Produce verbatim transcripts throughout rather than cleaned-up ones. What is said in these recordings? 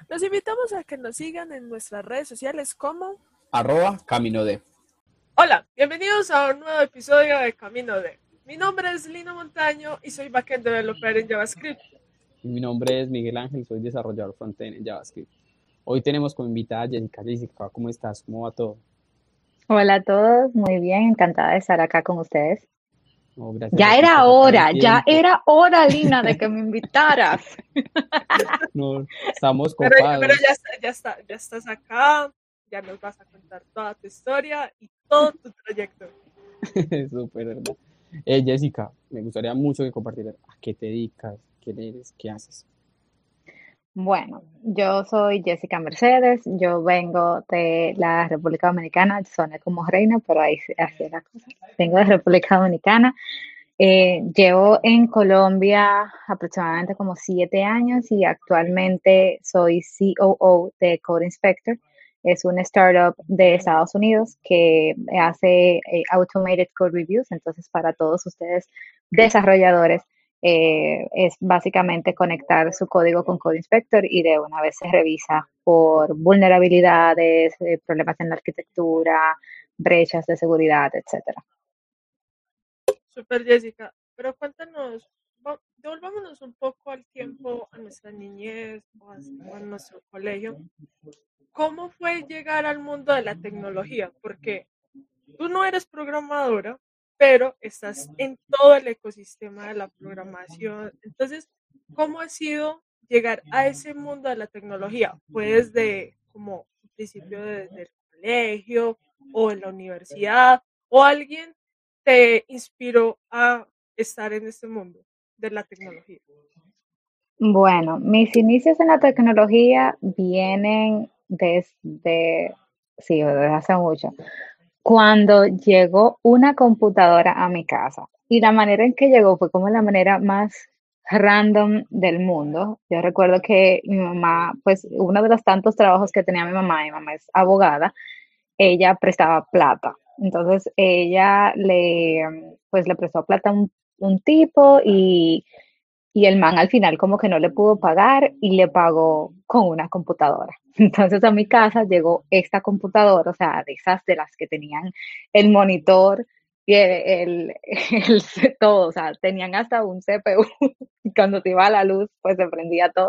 Los invitamos a que nos sigan en nuestras redes sociales como arroba Camino de. Hola, bienvenidos a un nuevo episodio de Camino de. Mi nombre es Lino Montaño y soy backend developer en JavaScript. Mi nombre es Miguel Ángel, soy desarrollador frontend en JavaScript. Hoy tenemos como invitada a Jessica. Jessica, ¿cómo estás? ¿Cómo va todo? Hola a todos, muy bien, encantada de estar acá con ustedes. No, gracias a Ya ti era por sacar el hora, ya tiempo. era hora, Lina, de que me invitaras. No, estamos Pero, pero copados. ya, está, ya, está, ya estás acá, ya nos vas a contar toda tu historia y todo tu trayecto. Súper, ¿verdad? Eh, Jessica, me gustaría mucho que compartieras a qué te dedicas, quién eres, qué haces. Bueno, yo soy Jessica Mercedes, yo vengo de la República Dominicana, soné como reina, pero ahí se- así es la cosa. Vengo de República Dominicana. Eh, llevo en Colombia aproximadamente como siete años y actualmente soy C O O de Code Inspector. Es una startup de Estados Unidos que hace eh, automated code reviews. Entonces, para todos ustedes desarrolladores, eh, es básicamente conectar su código con Code Inspector y de una vez se revisa por vulnerabilidades, eh, problemas en la arquitectura, brechas de seguridad, etcétera. Super Jessica, pero cuéntanos, va- devolvámonos un poco al tiempo, a nuestra niñez o a, o a nuestro colegio. ¿Cómo fue llegar al mundo de la tecnología? Porque tú no eres programadora, pero estás en todo el ecosistema de la programación. Entonces, ¿cómo ha sido llegar a ese mundo de la tecnología? ¿Fue desde como un principio desde el colegio o en la universidad o alguien te inspiró a estar en este mundo de la tecnología? Bueno, mis inicios en la tecnología vienen desde, sí, desde hace mucho, cuando llegó una computadora a mi casa. Y la manera en que llegó fue como la manera más random del mundo. Yo recuerdo que mi mamá, pues uno de los tantos trabajos que tenía mi mamá, mi mamá es abogada, ella prestaba plata. Entonces ella le, pues le prestó plata a un, un tipo y y el man al final como que no le pudo pagar y le pagó con una computadora. Entonces a mi casa llegó esta computadora, o sea, de esas de las que tenían el monitor y el, el, el todo, o sea, tenían hasta un C P U y cuando se iba la luz, pues se prendía todo.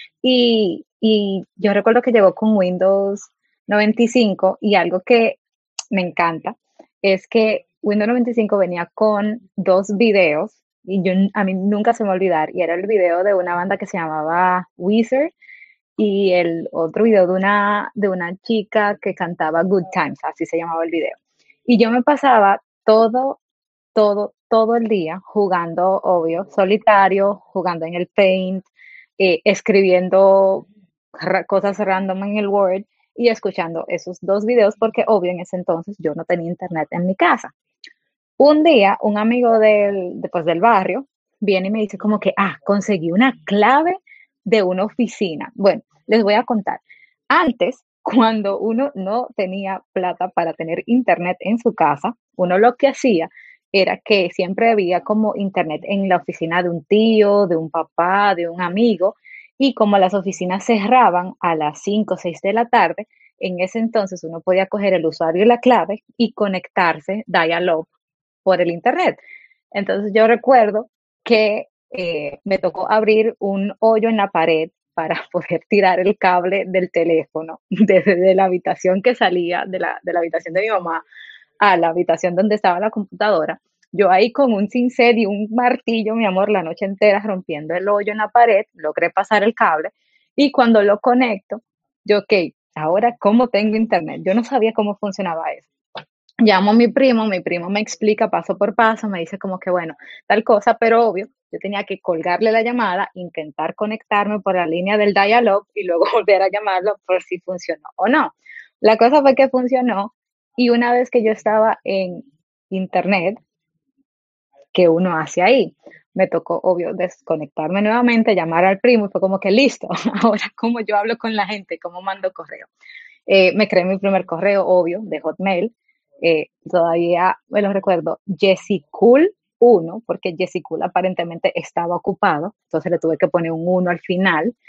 Y, y yo recuerdo que llegó con Windows noventa y cinco y algo que me encanta es que Windows noventa y cinco venía con dos videos y yo, a mí nunca se me va a olvidar, y era el video de una banda que se llamaba Weezer y el otro video de una, de una chica que cantaba Good Times, así se llamaba el video. Y yo me pasaba todo, todo, todo el día jugando, obvio, solitario, jugando en el Paint, eh, escribiendo ra- cosas random en el Word y escuchando esos dos videos porque, obvio, en ese entonces yo no tenía internet en mi casa. Un día, un amigo del, de, pues, del barrio viene y me dice como que, ah, conseguí una clave de una oficina. Bueno, les voy a contar. Antes, cuando uno no tenía plata para tener internet en su casa, uno lo que hacía era que siempre había como internet en la oficina de un tío, de un papá, de un amigo, y como las oficinas cerraban a las cinco o seis de la tarde, en ese entonces uno podía coger el usuario y la clave y conectarse dial-up por el internet. Entonces yo recuerdo que eh, me tocó abrir un hoyo en la pared para poder tirar el cable del teléfono desde de la habitación que salía de la, de la habitación de mi mamá a la habitación donde estaba la computadora. Yo ahí con un cincel y un martillo, mi amor, la noche entera rompiendo el hoyo en la pared, logré pasar el cable y cuando lo conecto, yo, ok, ahora cómo tengo internet. Yo no sabía cómo funcionaba eso. Llamo a mi primo, mi primo me explica paso por paso, me dice como que bueno, tal cosa, pero obvio, yo tenía que colgarle la llamada, intentar conectarme por la línea del dial-up y luego volver a llamarlo por si funcionó o no. La cosa fue que funcionó y una vez que yo estaba en internet, que uno hace ahí, me tocó, obvio, desconectarme nuevamente, llamar al primo y fue como que listo, ahora cómo yo hablo con la gente, cómo mando correo. Eh, me creé mi primer correo, obvio, de Hotmail. Eh, todavía me lo recuerdo, Jessicool uno, porque Jessicool aparentemente estaba ocupado, entonces le tuve que poner un uno al final.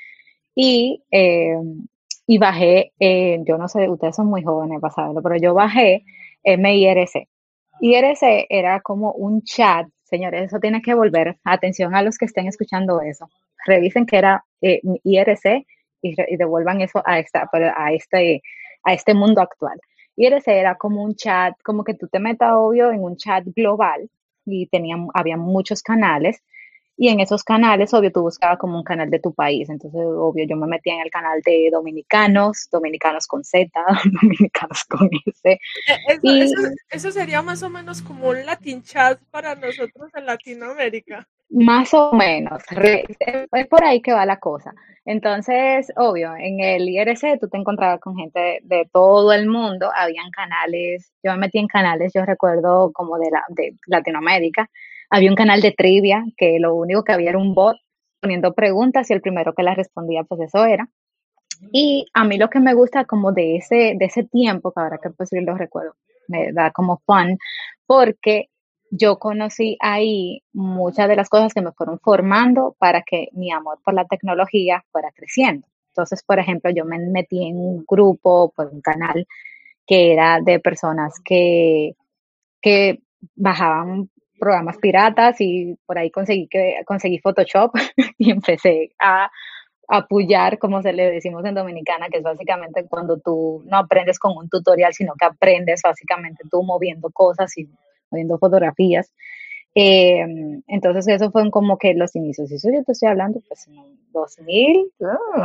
y, eh, y bajé, eh, yo no sé, ustedes son muy jóvenes para saberlo, pero yo bajé M I R C. I R C era como un chat, señores, eso tiene que volver. Atención a los que estén escuchando eso. Revisen que era eh, I R C y, re- y devuelvan eso a, esta, pero a, este, a este mundo actual. I R C era como un chat, como que tú te metas, obvio, en un chat global y tenían, había muchos canales y en esos canales, obvio, tú buscabas como un canal de tu país. Entonces, obvio, yo me metía en el canal de dominicanos, dominicanos con Z, dominicanos con S. Eh, Eso, eso, Y eso sería más o menos como un Latin chat para nosotros en Latinoamérica. más o menos, re- es por ahí que va la cosa. Entonces, obvio, en el I R C tú te encontrabas con gente de, de todo el mundo, habían canales, yo me metí en canales, yo recuerdo como de, la, de Latinoamérica, había un canal de trivia que lo único que había era un bot poniendo preguntas y el primero que las respondía, pues eso era. Y a mí lo que me gusta como de ese, de ese tiempo, que ahora que pues sí lo recuerdo, me da como fun, porque yo conocí ahí muchas de las cosas que me fueron formando para que mi amor por la tecnología fuera creciendo. Entonces, por ejemplo, yo me metí en un grupo, por un canal, que era de personas que, que bajaban programas piratas y por ahí conseguí, que, conseguí Photoshop y empecé a apoyar, como se le decimos en Dominicana, que es básicamente cuando tú no aprendes con un tutorial, sino que aprendes básicamente tú moviendo cosas y moviendo fotografías. Eh, entonces, eso fue como que los inicios. Y eso yo te estoy hablando, pues en dos mil. Uh,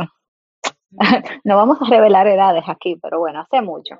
no vamos a revelar edades aquí, pero bueno, hace mucho.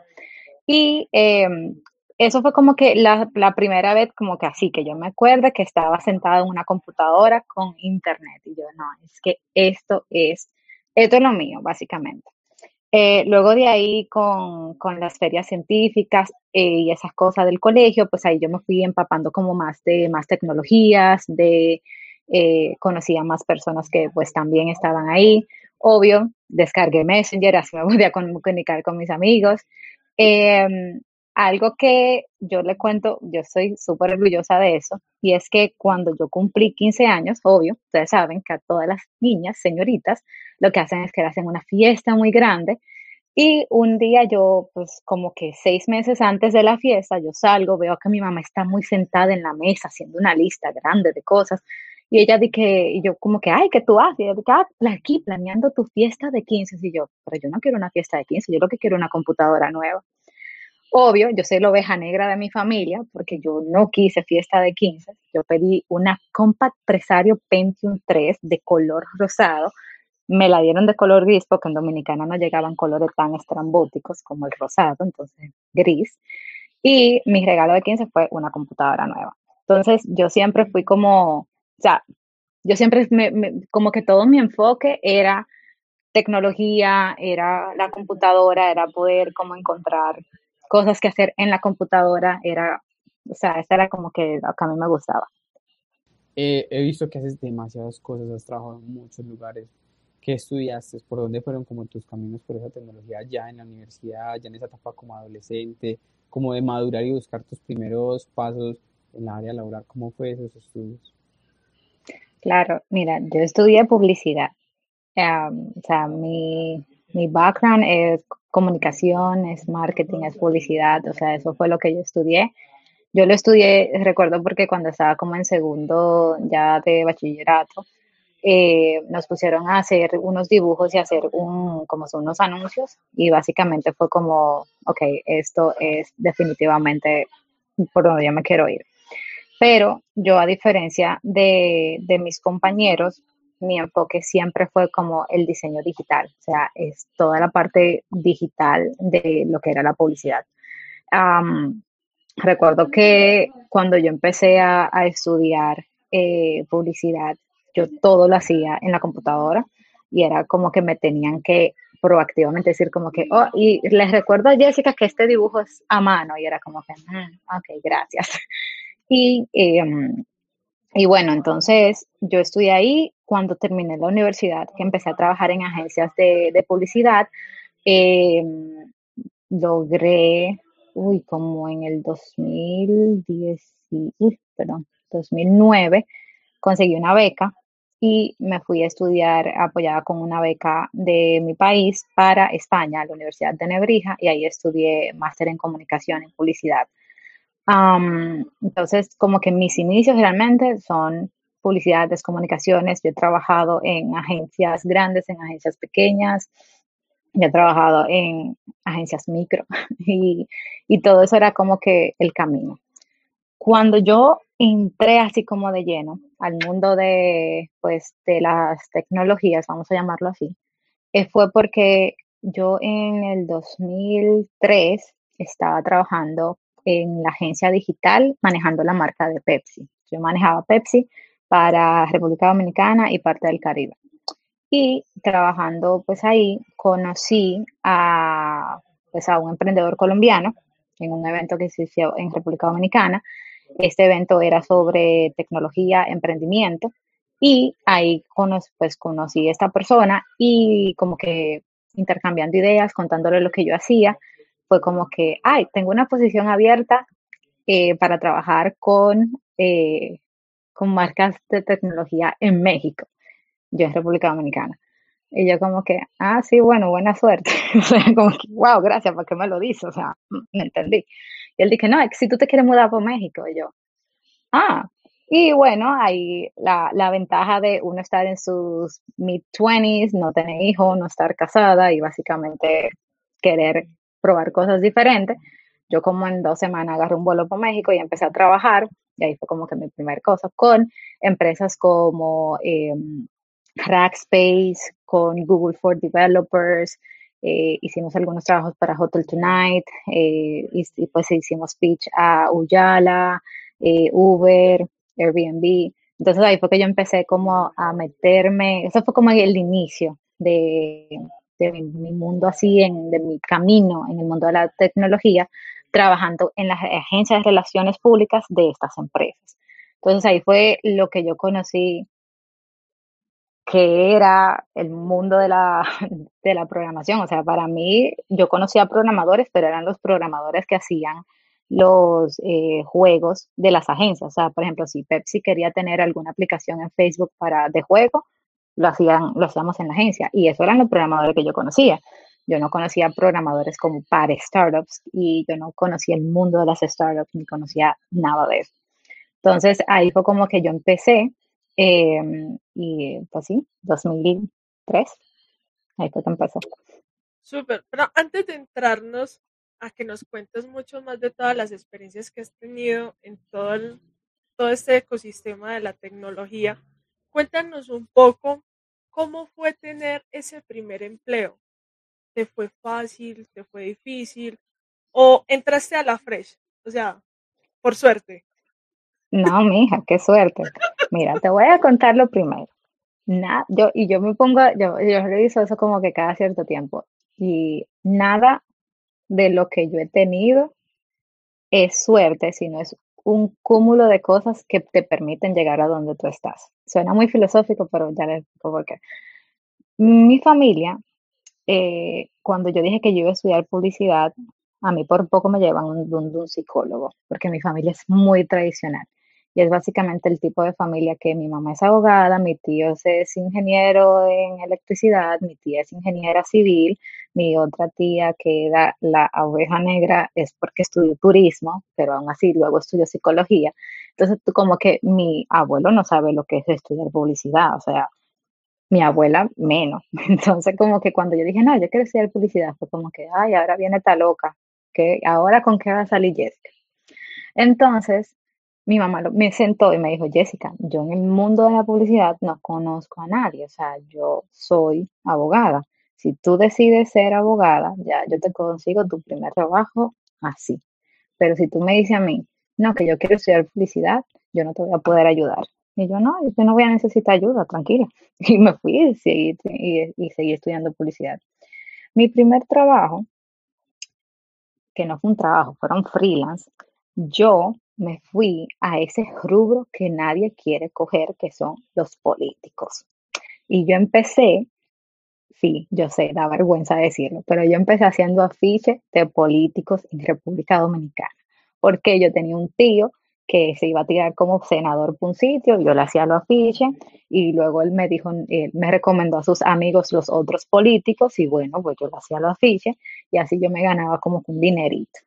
Y eh, eso fue como que la, la, primera vez, como que así, que yo me acuerdo que estaba sentada en una computadora con internet. Y yo, no, es que esto es, esto es lo mío, básicamente. Eh, luego de ahí, con, con las ferias científicas eh, y esas cosas del colegio, pues ahí yo me fui empapando como más de más tecnologías, de eh, conocí a más personas que pues también estaban ahí. Obvio, descargué Messenger, así me podía comunicar con mis amigos. Eh, Algo que yo le cuento, yo soy súper orgullosa de eso, y es que cuando yo cumplí quince años, obvio, ustedes saben que a todas las niñas, señoritas, lo que hacen es que hacen una fiesta muy grande, y un día yo, pues como que seis meses antes de la fiesta, yo salgo, veo que mi mamá está muy sentada en la mesa haciendo una lista grande de cosas, y ella dice que, y yo como que, ay, ¿qué tú haces? Y ella dice, ah, aquí planeando tu fiesta de quince, y yo, pero yo no quiero una fiesta de quince, yo lo que quiero es una computadora nueva. Obvio, yo soy la oveja negra de mi familia porque yo no quise fiesta de quince. Yo pedí una Compact Presario Pentium tres de color rosado. Me la dieron de color gris porque en Dominicana no llegaban colores tan estrambóticos como el rosado, entonces gris. Y mi regalo de quince fue una computadora nueva. Entonces yo siempre fui como, o sea, yo siempre me, me, como que todo mi enfoque era tecnología, era la computadora, era poder como encontrar cosas que hacer en la computadora, era, o sea, esa era como que lo que a mí me gustaba. Eh, he visto que haces demasiadas cosas, has trabajado en muchos lugares. ¿Qué estudiaste? ¿Por dónde fueron como tus caminos por esa tecnología ya en la universidad, ya en esa etapa como adolescente, como de madurar y buscar tus primeros pasos en la área laboral? ¿Cómo fue esos estudios? Claro, mira, yo estudié publicidad. Um, o sea, mi, mi background es comunicación, es marketing, es publicidad, o sea, eso fue lo que yo estudié. Yo lo estudié, recuerdo porque cuando estaba como en segundo ya de bachillerato, eh, nos pusieron a hacer unos dibujos y hacer un, como son unos anuncios y básicamente fue como, ok, esto es definitivamente por donde yo me quiero ir. Pero yo, a diferencia de, de mis compañeros, mi enfoque siempre fue como el diseño digital, o sea, es toda la parte digital de lo que era la publicidad. Um, Recuerdo que cuando yo empecé a, a estudiar eh, publicidad, yo todo lo hacía en la computadora y era como que me tenían que proactivamente decir como que, oh, y les recuerdo a Jessica que este dibujo es a mano y era como que, mm, ok, gracias. Y, eh, y bueno, entonces yo estuve ahí cuando terminé la universidad, que empecé a trabajar en agencias de, de publicidad. eh, Logré, uy, como en el dos mil diez, uy, perdón, dos mil nueve, conseguí una beca y me fui a estudiar apoyada con una beca de mi país para España, a la Universidad de Nebrija, y ahí estudié máster en comunicación y publicidad. Um, entonces, como que mis inicios realmente son publicidades, comunicaciones. Yo he trabajado en agencias grandes, en agencias pequeñas, yo he trabajado en agencias micro y, y todo eso era como que el camino. Cuando yo entré así como de lleno al mundo de, pues, de las tecnologías, vamos a llamarlo así, eh, fue porque yo en el dos mil tres estaba trabajando en la agencia digital manejando la marca de Pepsi. Yo manejaba Pepsi para República Dominicana y parte del Caribe. Y trabajando pues ahí conocí a, pues, a un emprendedor colombiano en un evento que se hizo en República Dominicana. Este evento era sobre tecnología, emprendimiento, y ahí cono pues conocí a esta persona y como que intercambiando ideas, contándole lo que yo hacía, fue como que, ay, tengo una posición abierta eh, para trabajar con, eh, con marcas de tecnología en México, yo en República Dominicana. Y yo como que, ah, sí, bueno, buena suerte. O sea, como que, wow, gracias, ¿por qué me lo dices? O sea, me entendí. Y él dije, no, es que si tú te quieres mudar por México, y yo, ah, y bueno, ahí la, la ventaja de uno estar en sus mid-twenties, no tener hijos, no estar casada y básicamente querer probar cosas diferentes. Yo como en dos semanas agarré un vuelo por México y empecé a trabajar, y ahí fue como que mi primer cosa, con empresas como eh, Rackspace, con Google for Developers, eh, hicimos algunos trabajos para Hotel Tonight, eh, y, y, pues hicimos pitch a Uyala, eh, Uber, Airbnb. Entonces ahí fue que yo empecé como a meterme, eso fue como el inicio de, de mi, mi, mundo así, en, de mi camino en el mundo de la tecnología, trabajando en las agencias de relaciones públicas de estas empresas. Entonces ahí fue lo que yo conocí que era el mundo de la, de la programación. O sea, para mí, yo conocía programadores, pero eran los programadores que hacían los eh, juegos de las agencias. O sea, por ejemplo, si Pepsi quería tener alguna aplicación en Facebook para de juego, lo hacían, lo hacíamos en la agencia. Y eso eran los programadores que yo conocía. Yo no conocía programadores como para startups y yo no conocía el mundo de las startups ni conocía nada de eso. Entonces ahí fue como que yo empecé eh, y pues sí, dos mil tres, ahí fue que empezó. Súper, pero antes de entrarnos a que nos cuentes mucho más de todas las experiencias que has tenido en todo, el, todo este ecosistema de la tecnología, cuéntanos un poco cómo fue tener ese primer empleo. ¿Te fue fácil? ¿Te fue difícil? ¿O entraste a la fresh? O sea, por suerte. No, mija, qué suerte. Mira, te voy a contar lo primero. Nada, yo, y yo me pongo, yo, yo reviso eso como que cada cierto tiempo. Y nada de lo que yo he tenido es suerte, sino es un cúmulo de cosas que te permiten llegar a donde tú estás. Suena muy filosófico, pero ya les explico por qué. Mi familia, eh, cuando yo dije que yo iba a estudiar publicidad, a mí por poco me llevan un, un, un psicólogo, porque mi familia es muy tradicional. Y es básicamente el tipo de familia que mi mamá es abogada, mi tío es ingeniero en electricidad, mi tía es ingeniera civil, mi otra tía, que era la oveja negra, es porque estudió turismo, pero aún así luego estudió psicología. Entonces, como que mi abuelo no sabe lo que es estudiar publicidad, o sea, mi abuela menos. Entonces, como que cuando yo dije, no, yo quiero estudiar publicidad, fue como que, ay, ahora viene esta loca, que ahora con qué va a salir Jessica. Entonces, mi mamá lo, me sentó y me dijo, Jessica, yo en el mundo de la publicidad no conozco a nadie, o sea, yo soy abogada. Si tú decides ser abogada, ya yo te consigo tu primer trabajo así. Pero si tú me dices a mí, no, que yo quiero estudiar publicidad, yo no te voy a poder ayudar. Y yo, no, yo no voy a necesitar ayuda, tranquila. Y me fui y seguí, y, y seguí estudiando publicidad. Mi primer trabajo, que no fue un trabajo, fueron freelance, yo me fui a ese rubro que nadie quiere coger, que son los políticos. Y yo empecé, sí, yo sé, da vergüenza decirlo, pero yo empecé haciendo afiches de políticos en República Dominicana, porque yo tenía un tío que se iba a tirar como senador por un sitio, yo le hacía los afiches y luego él me dijo, él me recomendó a sus amigos los otros políticos y bueno, pues yo le hacía los afiches y así yo me ganaba como un dinerito.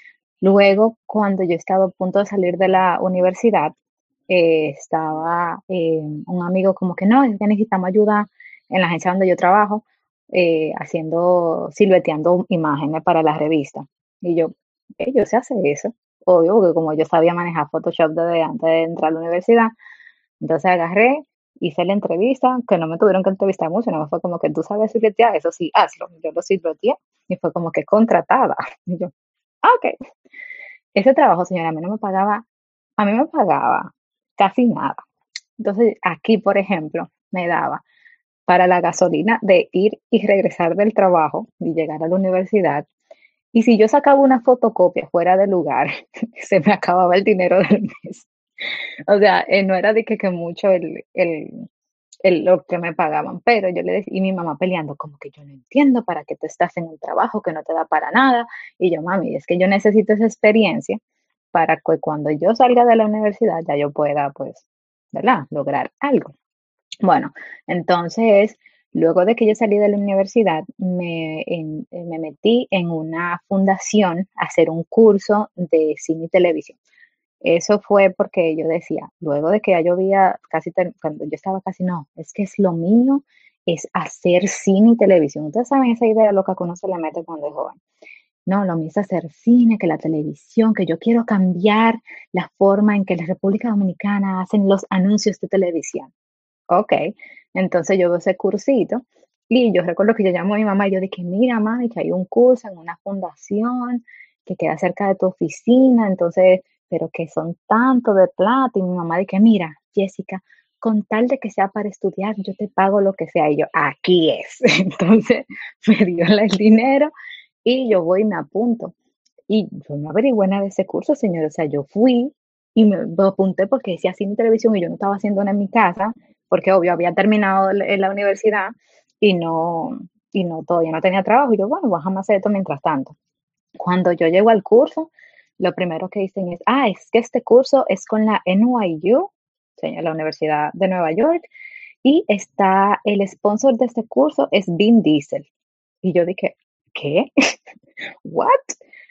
Luego, cuando yo estaba a punto de salir de la universidad, eh, estaba eh, un amigo como que no, es que necesitamos ayuda en la agencia donde yo trabajo, eh, haciendo, silveteando imágenes para la revista. Y yo, "Eh, yo sé hacer eso. Obvio, porque como yo sabía manejar Photoshop desde antes de entrar a la universidad, entonces agarré, hice la entrevista, que no me tuvieron que entrevistar mucho, no me fue como que tú sabes silvetear, eso sí, hazlo. Yo lo silveteé y fue como que contratada. Y yo, ah, ok. Ese trabajo, señora, a mí no me pagaba, a mí me pagaba casi nada. Entonces, aquí, por ejemplo, me daba para la gasolina de ir y regresar del trabajo y llegar a la universidad. Y si yo sacaba una fotocopia fuera de lugar, se me acababa el dinero del mes. O sea, eh, no era de que, que mucho el, el, el- lo que me pagaban, pero yo le decía, y mi mamá peleando, como que yo no entiendo para qué tú estás en un trabajo que no te da para nada. Y yo, mami, es que yo necesito esa experiencia para que cuando yo salga de la universidad ya yo pueda, pues, ¿verdad? Lograr algo. Bueno, entonces, luego de que yo salí de la universidad, me, en- eh, me metí en una fundación a hacer un curso de cine y televisión. Eso fue porque yo decía, luego de que ya yo había casi, ter- cuando yo estaba casi, no, es que es lo mío, es hacer cine y televisión. Ustedes saben esa idea loca que uno se le mete cuando es joven. No, lo mío es hacer cine, que la televisión, que yo quiero cambiar la forma en que la República Dominicana hacen los anuncios de televisión. Ok, entonces yo veo ese cursito y yo recuerdo que yo llamo a mi mamá y yo dije, mira, mami, que hay un curso en una fundación que queda cerca de tu oficina, entonces, pero que son tanto de plata. Y mi mamá dije, mira, Jessica, con tal de que sea para estudiar, yo te pago lo que sea. Y yo, aquí es. Entonces me dio el dinero y yo voy y me apunto. Y yo no averigüé nada de ese curso, señor. O sea, yo fui y me me apunté porque decía cine y televisión y yo no estaba haciendo nada en mi casa, porque obvio había terminado la- en la universidad y no, y no, todavía no tenía trabajo. Y yo, bueno, vamos a hacer esto mientras tanto. Cuando yo llego al curso, lo primero que dicen es, ah, es que este curso es con la N Y U, señor, la Universidad de Nueva York, y está, el sponsor de este curso es Vin Diesel. Y yo dije, ¿qué? ¿What?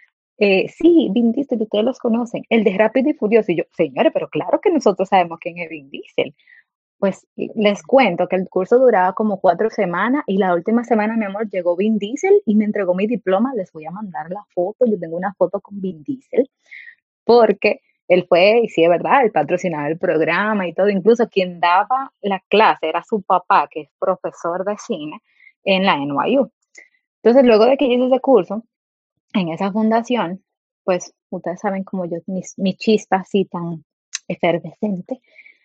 Eh, sí, Vin Diesel, ustedes los conocen, el de Rápido y Furioso. Y yo, señores, pero claro que nosotros sabemos quién es Vin Diesel. Pues les cuento que el curso duraba como cuatro semanas y la última semana, mi amor, llegó Vin Diesel y me entregó mi diploma. Les voy a mandar la foto. Yo tengo una foto con Vin Diesel porque él fue, y sí, es verdad, el patrocinaba el programa y todo. Incluso quien daba la clase era su papá, que es profesor de cine en la N Y U. Entonces, luego de que yo hice ese curso, en esa fundación, pues ustedes saben como yo, mis, mi chispa así tan efervescente,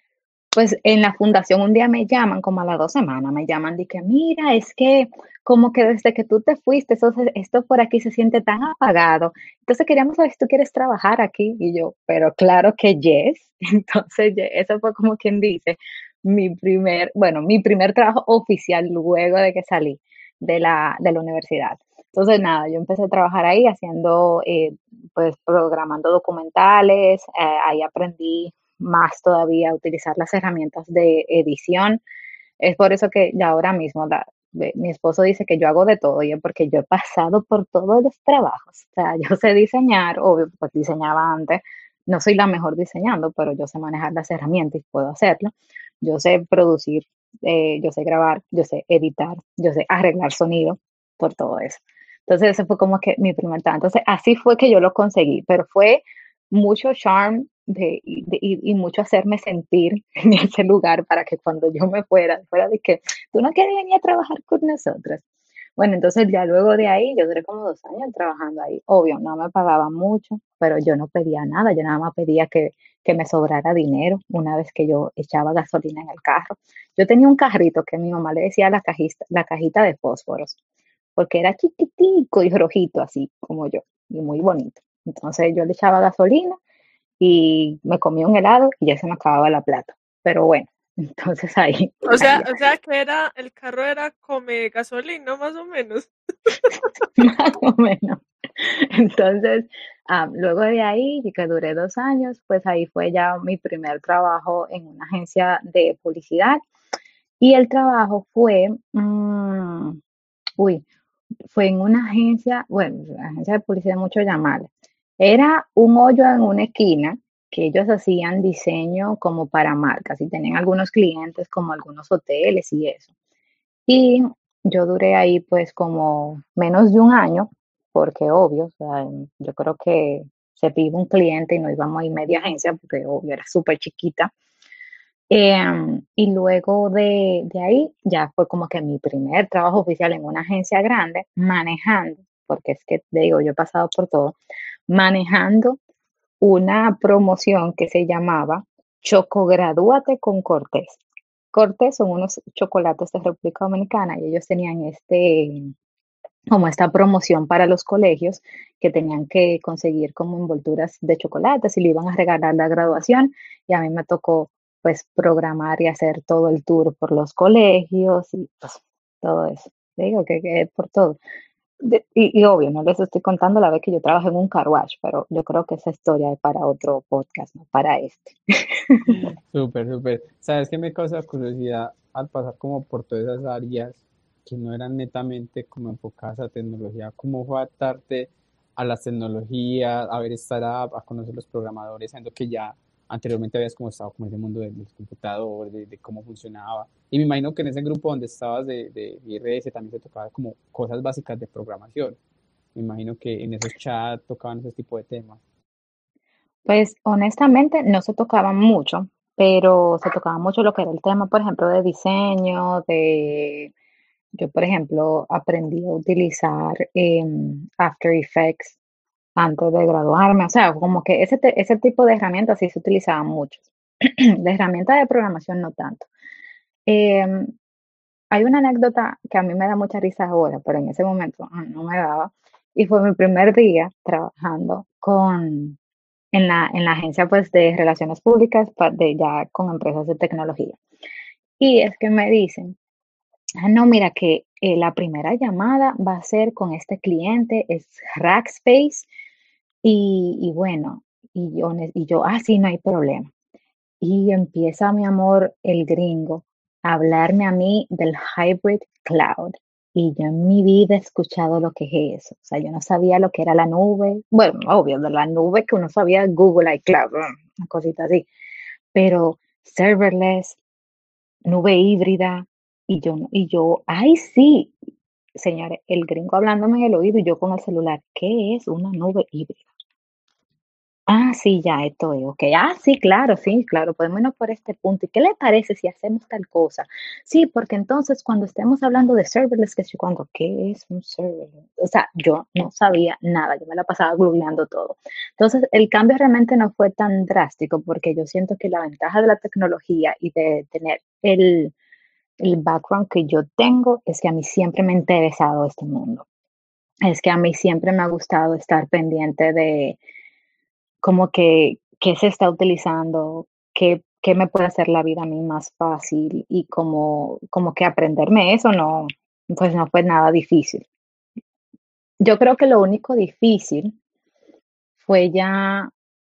pues en la fundación un día me llaman, como a las dos semanas, me llaman de que, mira, es que como que desde que tú te fuiste, eso se- esto por aquí se siente tan apagado. Entonces queríamos saber si tú quieres trabajar aquí. Y yo, pero claro que yes. Entonces, ye- eso fue como quien dice, mi primer, bueno, mi primer trabajo oficial luego de que salí de la, de la universidad. Entonces, nada, yo empecé a trabajar ahí haciendo, eh, pues, programando documentales, eh, ahí aprendí más todavía a utilizar las herramientas de edición. Es por eso que ya ahora mismo la, de- mi esposo dice que yo hago de todo y es porque yo he pasado por todos los trabajos. O sea, yo sé diseñar, obvio, pues diseñaba antes. No soy la mejor diseñando, pero yo sé manejar las herramientas y puedo hacerlo. Yo sé producir, eh, yo sé grabar, yo sé editar, yo sé arreglar sonido, por todo eso. Entonces, ese fue como que mi primer trabajo. Entonces, así fue que yo lo conseguí, pero fue mucho charm de, y, de- y- y mucho hacerme sentir en ese lugar para que cuando yo me fuera, fuera de que tú no quieres venir a trabajar con nosotros. Bueno, entonces ya luego de ahí, yo duré como dos años trabajando ahí. Obvio, no me pagaban mucho, pero yo no pedía nada, yo nada más pedía que, que me sobrara dinero una vez que yo echaba gasolina en el carro. Yo tenía un carrito que mi mamá le decía la cajita, la cajita de fósforos, porque era chiquitico y rojito, así como yo, y muy bonito. Entonces yo le echaba gasolina y me comía un helado y ya se me acababa la plata. Pero bueno, entonces ahí, O ahí sea, ya, o sea que era, el carro era come gasolina, más o menos. más o menos. Entonces, ah, luego de ahí, y que duré dos años, pues ahí fue ya mi primer trabajo en una agencia de publicidad. Y el trabajo fue, mm, uy, fue en una agencia, bueno, agencia de publicidad, mucho llamarle. Era un hoyo en una esquina que ellos hacían diseño como para marcas y tenían algunos clientes como algunos hoteles y eso. Y yo duré ahí pues como menos de un año, porque obvio, o sea, yo creo que se pide un cliente y nos íbamos a ir media agencia, porque obvio era súper chiquita. Em, y luego de, de ahí ya fue como que mi primer trabajo oficial en una agencia grande, manejando, porque es que te digo, yo he pasado por todo, manejando una promoción que se llamaba Chocogradúate con Cortés. Cortés son unos chocolates de República Dominicana y ellos tenían este, como esta promoción para los colegios que tenían que conseguir como envolturas de chocolates y le iban a regalar la graduación y a mí me tocó pues programar y hacer todo el tour por los colegios y pues todo eso. Te digo que, que por todo. De- y, y obvio, no les estoy contando la vez que yo trabajé en un car wash, pero yo creo que esa historia es para otro podcast, no para este. Súper, súper. ¿Sabes qué me causa curiosidad al pasar como por todas esas áreas que no eran netamente como enfocadas a tecnología? ¿Cómo fue adaptarte a las tecnologías, a ver startup, a conocer los programadores, siendo que ya anteriormente habías como estado como en ese mundo del, del computador, de, de cómo funcionaba? Y me imagino que en ese grupo donde estabas de, de I R S también se tocaba como cosas básicas de programación. Me imagino que en esos chats tocaban ese tipo de temas. Pues honestamente no se tocaba mucho, pero se tocaba mucho lo que era el tema, por ejemplo, de diseño, de... Yo, por ejemplo, aprendí a utilizar em, After Effects antes de graduarme, o sea, como que ese, te- ese tipo de herramientas sí se utilizaban mucho. De herramientas de programación no tanto. Em, Hay una anécdota que a mí me da mucha risa ahora, pero en ese momento ah, no me daba, y fue mi primer día trabajando con, en la, en la agencia pues de relaciones públicas pa- de ya con empresas de tecnología. Y es que me dicen, ah, no, mira que eh, la primera llamada va a ser con este cliente, es Rackspace, y, y bueno, y yo, ne- y yo, ah, sí, no hay problema. Y empieza, mi amor, el gringo a hablarme a mí del hybrid cloud. Y yo en mi vida he escuchado lo que es eso. O sea, yo no sabía lo que era la nube. Bueno, obvio, de la nube que uno sabía Google iCloud, mm, una cosita así. Pero serverless, nube híbrida. Y yo, no- y yo, ay, sí, señores, el gringo hablándome en el oído y yo con el celular. ¿Qué es una nube híbrida? Ah, sí, ya, esto es, ok. Ah, sí, claro, sí, claro, podemos irnos por este punto. ¿Y qué le parece si hacemos tal cosa? Sí, porque entonces cuando estemos hablando de serverless, que si cuando, ¿qué es un serverless? O sea, yo no sabía nada, yo me la pasaba googleando todo. Entonces, el cambio realmente no fue tan drástico porque yo siento que la ventaja de la tecnología y de tener el, el background que yo tengo es que a mí siempre me ha interesado este mundo. Es que a mí siempre me ha gustado estar pendiente de como que qué se está utilizando, qué, qué me puede hacer la vida a mí más fácil y como, como que aprenderme eso no, pues no fue nada difícil. Yo creo que lo único difícil fue ya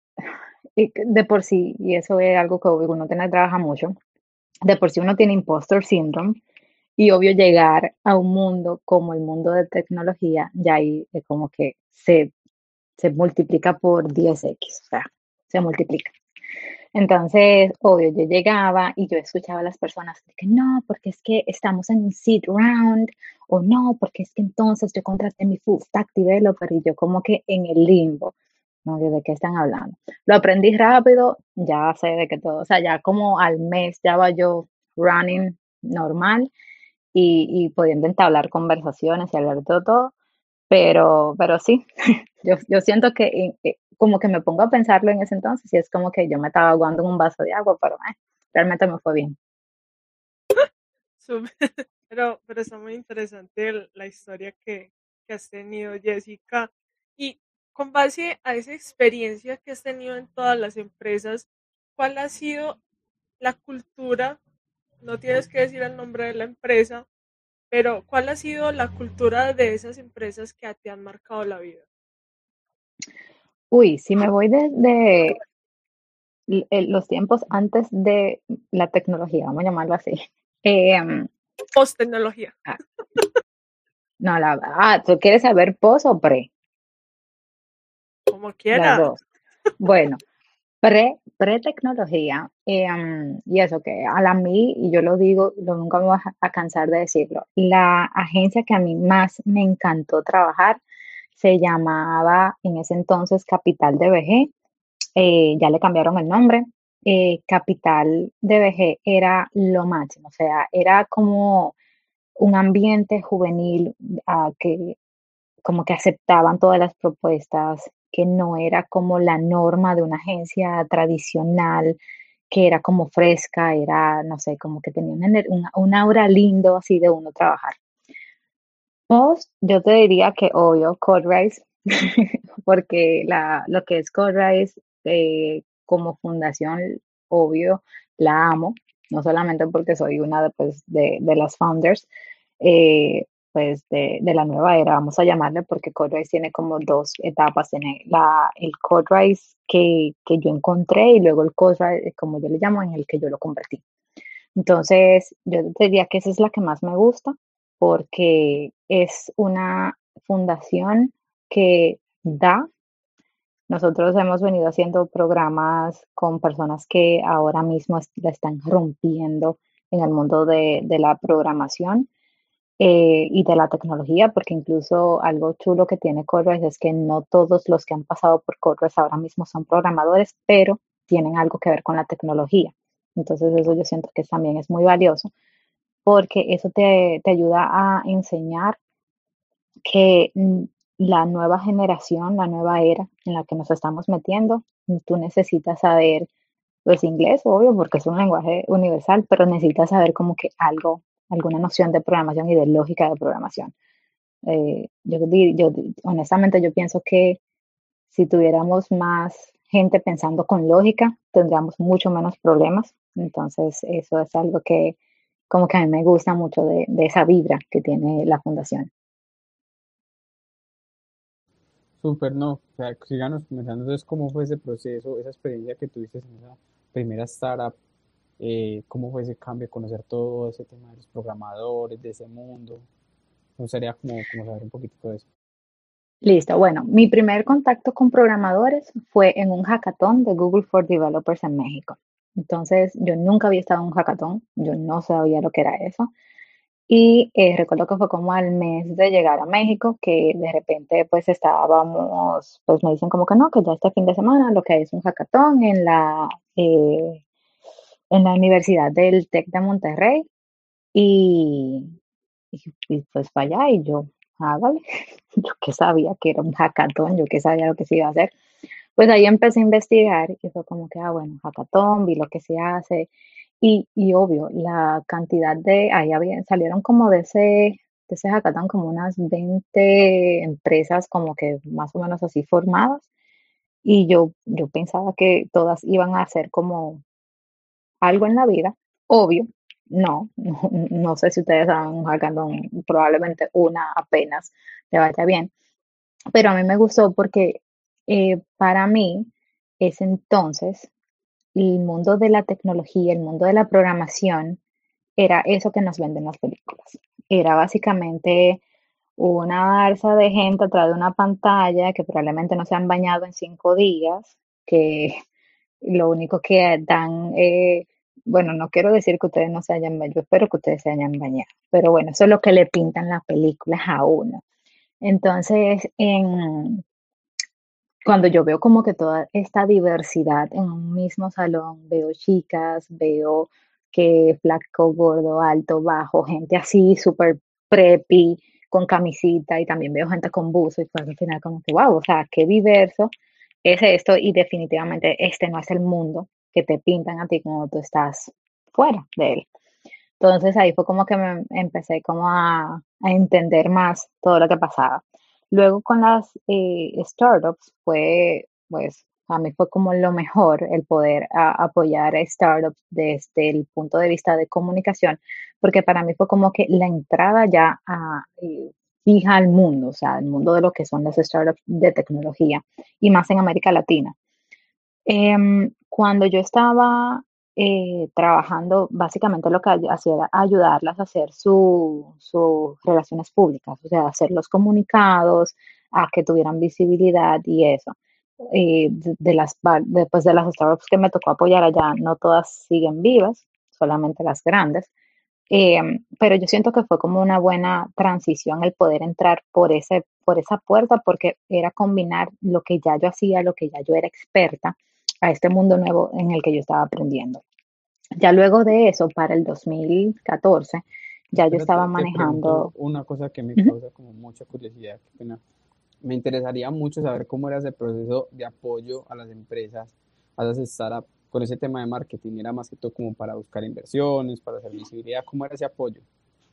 y que de por sí, y eso es algo que obvio uno tiene que trabajar mucho, de por sí uno tiene imposter syndrome y obvio llegar a un mundo como el mundo de tecnología, ya ahí es como que se, se multiplica por diez equis, o sea, se multiplica. Entonces, obvio, yo llegaba y yo escuchaba a las personas de que no, porque es que estamos en un seed round, o no, porque es que entonces yo contraté mi full stack developer y yo como que en el limbo, no sé de qué están hablando. Lo aprendí rápido, ya sé de qué todo, o sea, ya como al mes ya va yo running normal y, y pudiendo entablar conversaciones y hablar de todo, todo, pero, pero sí, yo, yo siento que eh, eh, como que me pongo a pensarlo en ese entonces y es como que yo me estaba ahogando en un vaso de agua, pero eh, realmente me fue bien. Súper. Pero, pero está muy interesante el- la historia que, que has tenido, Jessica. Y con base a esa experiencia que has tenido en todas las empresas, ¿cuál ha sido la cultura? No tienes que decir el nombre de la empresa, pero ¿cuál ha sido la cultura de esas empresas que te han marcado la vida? Uy, si me voy desde los tiempos antes de la tecnología, vamos a llamarlo así. Eh, Post tecnología. ah, no, la, ah, ¿tú quieres saber post o pre? Como Las quiera. dos. Bueno, pre, pre-tecnología, eh, um, y eso que a la mí, y yo lo digo, lo nunca me voy a, a cansar de decirlo, la agencia que a mí más me encantó trabajar se llamaba en ese entonces Capital D B G, eh, ya le cambiaron el nombre. eh, Capital D B G era lo máximo, o sea, era como un ambiente juvenil ah, que como que aceptaban todas las propuestas, que no era como la norma de una agencia tradicional, que era como fresca, era, no sé, como que tenía una, ener- una- un aura lindo así de uno trabajar. Post, yo te diría que obvio, Coderise, porque la, lo que es Coderise eh, como fundación, obvio, la amo, no solamente porque soy una de, pues, de, de las founders, eh, pues de, de la nueva era, vamos a llamarle, porque Coderise tiene como dos etapas, tiene la, el Coderise que, que yo encontré y luego el Coderise, como yo le llamo, en el que yo lo convertí. Entonces, yo te diría que esa es la que más me gusta porque es una fundación que da. Nosotros hemos venido haciendo programas con personas que ahora mismo es- la están rompiendo en el mundo de, de la programación eh, y de la tecnología, porque incluso algo chulo que tiene Coders es que no todos los que han pasado por Coders ahora mismo son programadores, pero tienen algo que ver con la tecnología. Entonces eso yo siento que también es muy valioso porque eso te, te ayuda a enseñar que mm, la nueva generación, la nueva era en la que nos estamos metiendo, tú necesitas saber, pues inglés, obvio, porque es un lenguaje universal, pero necesitas saber como que algo, alguna noción de programación y de lógica de programación. Eh, yo, yo, honestamente, yo pienso que si tuviéramos más gente pensando con lógica, tendríamos mucho menos problemas. Entonces, eso es algo que como que a mí me gusta mucho de, de esa vibra que tiene la fundación. Súper, no. O sea, síganos comentando entonces cómo fue ese proceso, esa experiencia que tuviste en esa primera startup, eh, cómo fue ese cambio, conocer todo ese tema de los programadores, de ese mundo. Me gustaría como, como saber un poquito de eso. Listo. Bueno, mi primer contacto con programadores fue en un hackathon de Google for Developers en México. Entonces, yo nunca había estado en un hackathon, yo no sabía lo que era eso. Y eh, recuerdo que fue como al mes de llegar a México, que de repente pues estábamos, pues me dicen como que no, que ya este fin de semana lo que hay es un hackathon en la, eh, en la Universidad del TEC de Monterrey. Y, y, y, pues para allá y yo, ah, vale, yo que sabía que era un hackathon, yo que sabía lo que se iba a hacer. Pues ahí empecé a investigar y fue como que, ah, bueno, hackathon, vi lo que se hace y, y obvio, la cantidad de, ahí había, salieron como de ese, de ese hackathon como unas veinte empresas como que más o menos así formadas y yo, yo pensaba que todas iban a hacer como algo en la vida, obvio, no, no, no sé si ustedes saben un hackathon, probablemente una apenas le vaya bien, pero a mí me gustó porque eh, para mí es entonces el mundo de la tecnología, el mundo de la programación, era eso que nos venden las películas. Era básicamente una barza de gente atrás de una pantalla que probablemente no se han bañado en cinco días, que lo único que dan, eh, bueno, no quiero decir que ustedes no se hayan bañado, yo espero que ustedes se hayan bañado, pero bueno, eso es lo que le pintan las películas a uno. Entonces, en, cuando yo veo como que toda esta diversidad en un mismo salón, veo chicas, veo que flaco, gordo, alto, bajo, gente así súper preppy, con camisita y también veo gente con buzo y pues al final como que wow, o sea, qué diverso es esto y definitivamente este no es el mundo que te pintan a ti cuando tú estás fuera de él. Entonces ahí fue como que me empecé como a, a entender más todo lo que pasaba. Luego con las eh, startups fue, pues, a mí fue como lo mejor el poder a- apoyar a startups desde el punto de vista de comunicación, porque para mí fue como que la entrada ya a, eh, fija al mundo, o sea, el mundo de lo que son las startups de tecnología y más en América Latina. Em, cuando yo estaba eh, trabajando, básicamente lo que ay- hacía era ayudarlas a hacer su- sus relaciones públicas, o sea, hacer los comunicados, a que tuvieran visibilidad y eso. Eh, de, de las, va- después de las startups que me tocó apoyar allá, no todas siguen vivas, solamente las grandes. Em, pero yo siento que fue como una buena transición el poder entrar por ese, por esa puerta, porque era combinar lo que ya yo hacía, lo que ya yo era experta, a este mundo nuevo en el que yo estaba aprendiendo. Ya luego de eso, para el dos mil catorce, ya yo estaba Espérate, te pregunto manejando. una cosa que me Ujú. causa como mucha curiosidad, qué pena. Me interesaría mucho saber cómo era ese proceso de apoyo a las empresas, a las startups, con ese tema de marketing. Era más que todo como para buscar inversiones, para hacer visibilidad. ¿Cómo era ese apoyo?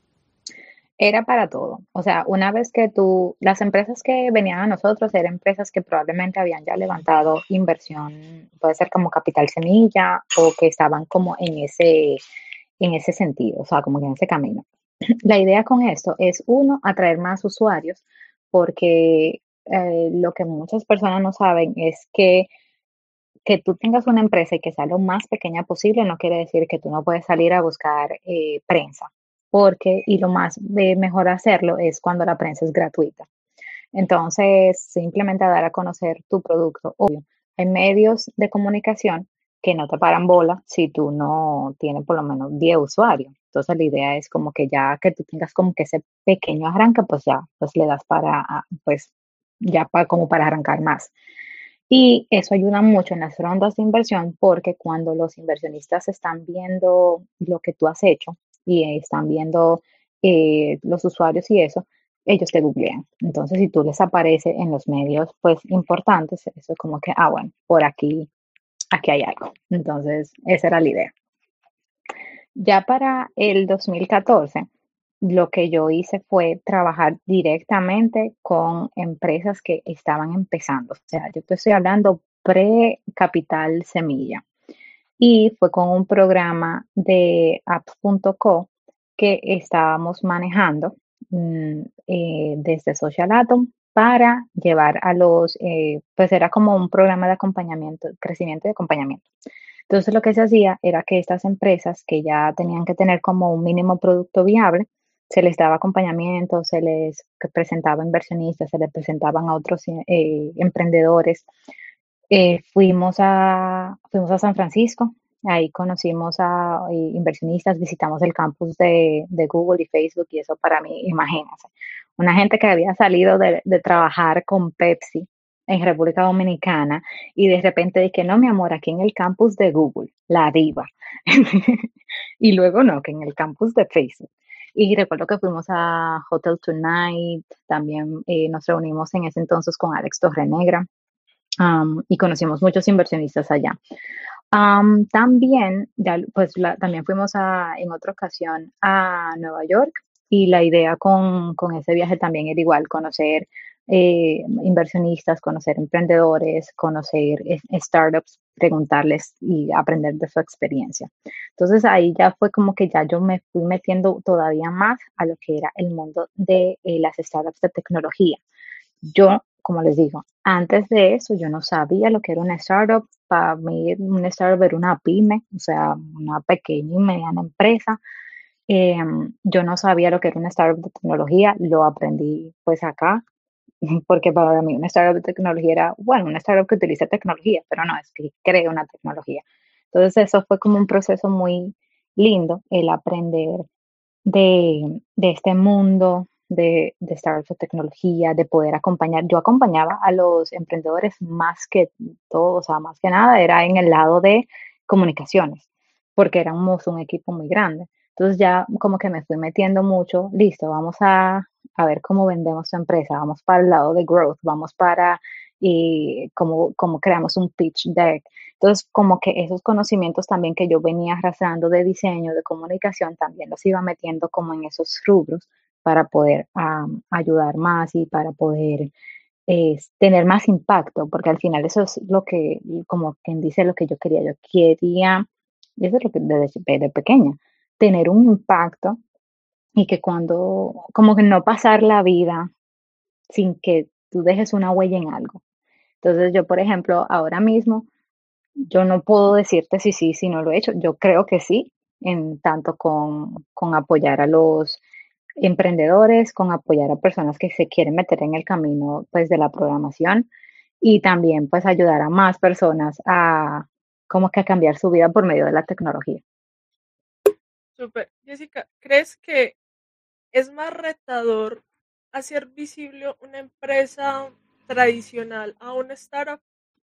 Era para todo. O sea, una vez que tú, las empresas que venían a nosotros eran empresas que probablemente habían ya levantado inversión, puede ser como capital semilla o que estaban como en ese, en ese sentido, o sea, como que en ese camino. La idea con esto es, uno, atraer más usuarios, porque eh, lo que muchas personas no saben es que que tú tengas una empresa y que sea lo más pequeña posible no quiere decir que tú no puedes salir a buscar eh, prensa, porque, y lo más eh, mejor hacerlo es cuando la prensa es gratuita. Entonces, simplemente dar a conocer tu producto. Obvio, hay medios de comunicación que no te paran bola si tú no tienes por lo menos diez usuarios. Entonces, la idea es como que ya que tú tengas como que ese pequeño arranque, pues ya, pues le das para, ah, pues ya para, como para arrancar más. Y eso ayuda mucho en las rondas de inversión porque cuando los inversionistas están viendo lo que tú has hecho y están viendo eh, los usuarios y eso, ellos te googlean. Entonces, si tú les apareces en los medios, pues importantes, eso es como que, ah, bueno, por aquí, aquí hay algo. Entonces, esa era la idea. Ya para el dos mil catorce, lo que yo hice fue trabajar directamente con empresas que estaban empezando. O sea, yo te estoy hablando pre-capital semilla. Y fue con un programa de apps punto co que estábamos manejando mm, eh, desde Social Atom para llevar a los, eh, pues era como un programa de acompañamiento, crecimiento y acompañamiento. Entonces lo que se hacía era que estas empresas que ya tenían que tener como un mínimo producto viable, se les daba acompañamiento, se les presentaba inversionistas, se les presentaban a otros eh, emprendedores. Eh, fuimos a, fuimos a San Francisco, ahí conocimos a eh, inversionistas, visitamos el campus de, de Google y Facebook y eso para mí, imagínense, una gente que había salido de, de trabajar con Pepsi en República Dominicana y de repente dije, no, mi amor, aquí en el campus de Google, la diva. Y luego no, que en el campus de Facebook. Y recuerdo que fuimos a Hotel Tonight, también eh, nos reunimos en ese entonces con Alex Torrenegra um, y conocimos muchos inversionistas allá. Um, también, ya, pues la, también fuimos a, en otra ocasión a Nueva York y la idea con, con ese viaje también era igual, conocer eh, inversionistas, conocer emprendedores, conocer eh, startups, preguntarles y aprender de su experiencia. Entonces ahí ya fue como que ya yo me fui metiendo todavía más a lo que era el mundo de eh, las startups de tecnología. Yo, como les digo, antes de eso yo no sabía lo que era una startup. Para mí, una startup era una pyme, o sea, una pequeña y mediana empresa. Eh, yo no sabía lo que era una startup de tecnología, lo aprendí pues acá, porque para mí una startup de tecnología era, bueno, una startup que utiliza tecnología, pero no, es que crea una tecnología. Entonces eso fue como un proceso muy lindo, el aprender de, de este mundo de, de startups de tecnología, de poder acompañar. Yo acompañaba a los emprendedores más que todo, o sea, más que nada era en el lado de comunicaciones, porque éramos un equipo muy grande. Entonces ya como que me fui metiendo mucho, listo, vamos a, a ver cómo vendemos tu empresa, vamos para el lado de growth, vamos para y cómo, cómo creamos un pitch deck. Entonces, como que esos conocimientos también que yo venía arrastrando de diseño, de comunicación, también los iba metiendo como en esos rubros para poder um, ayudar más y para poder eh, tener más impacto, porque al final eso es lo que, como quien dice, lo que yo quería. Yo quería, y eso es lo que desde, desde pequeña, tener un impacto y que cuando, como que no pasar la vida sin que tú dejes una huella en algo. Entonces yo, por ejemplo, ahora mismo, yo no puedo decirte si sí, si no lo he hecho. Yo creo que sí, en tanto con, con apoyar a los emprendedores, con apoyar a personas que se quieren meter en el camino pues de la programación y también pues ayudar a más personas a como que a cambiar su vida por medio de la tecnología. Súper. Jessica, ¿crees que es más retador hacer visible una empresa tradicional a una startup?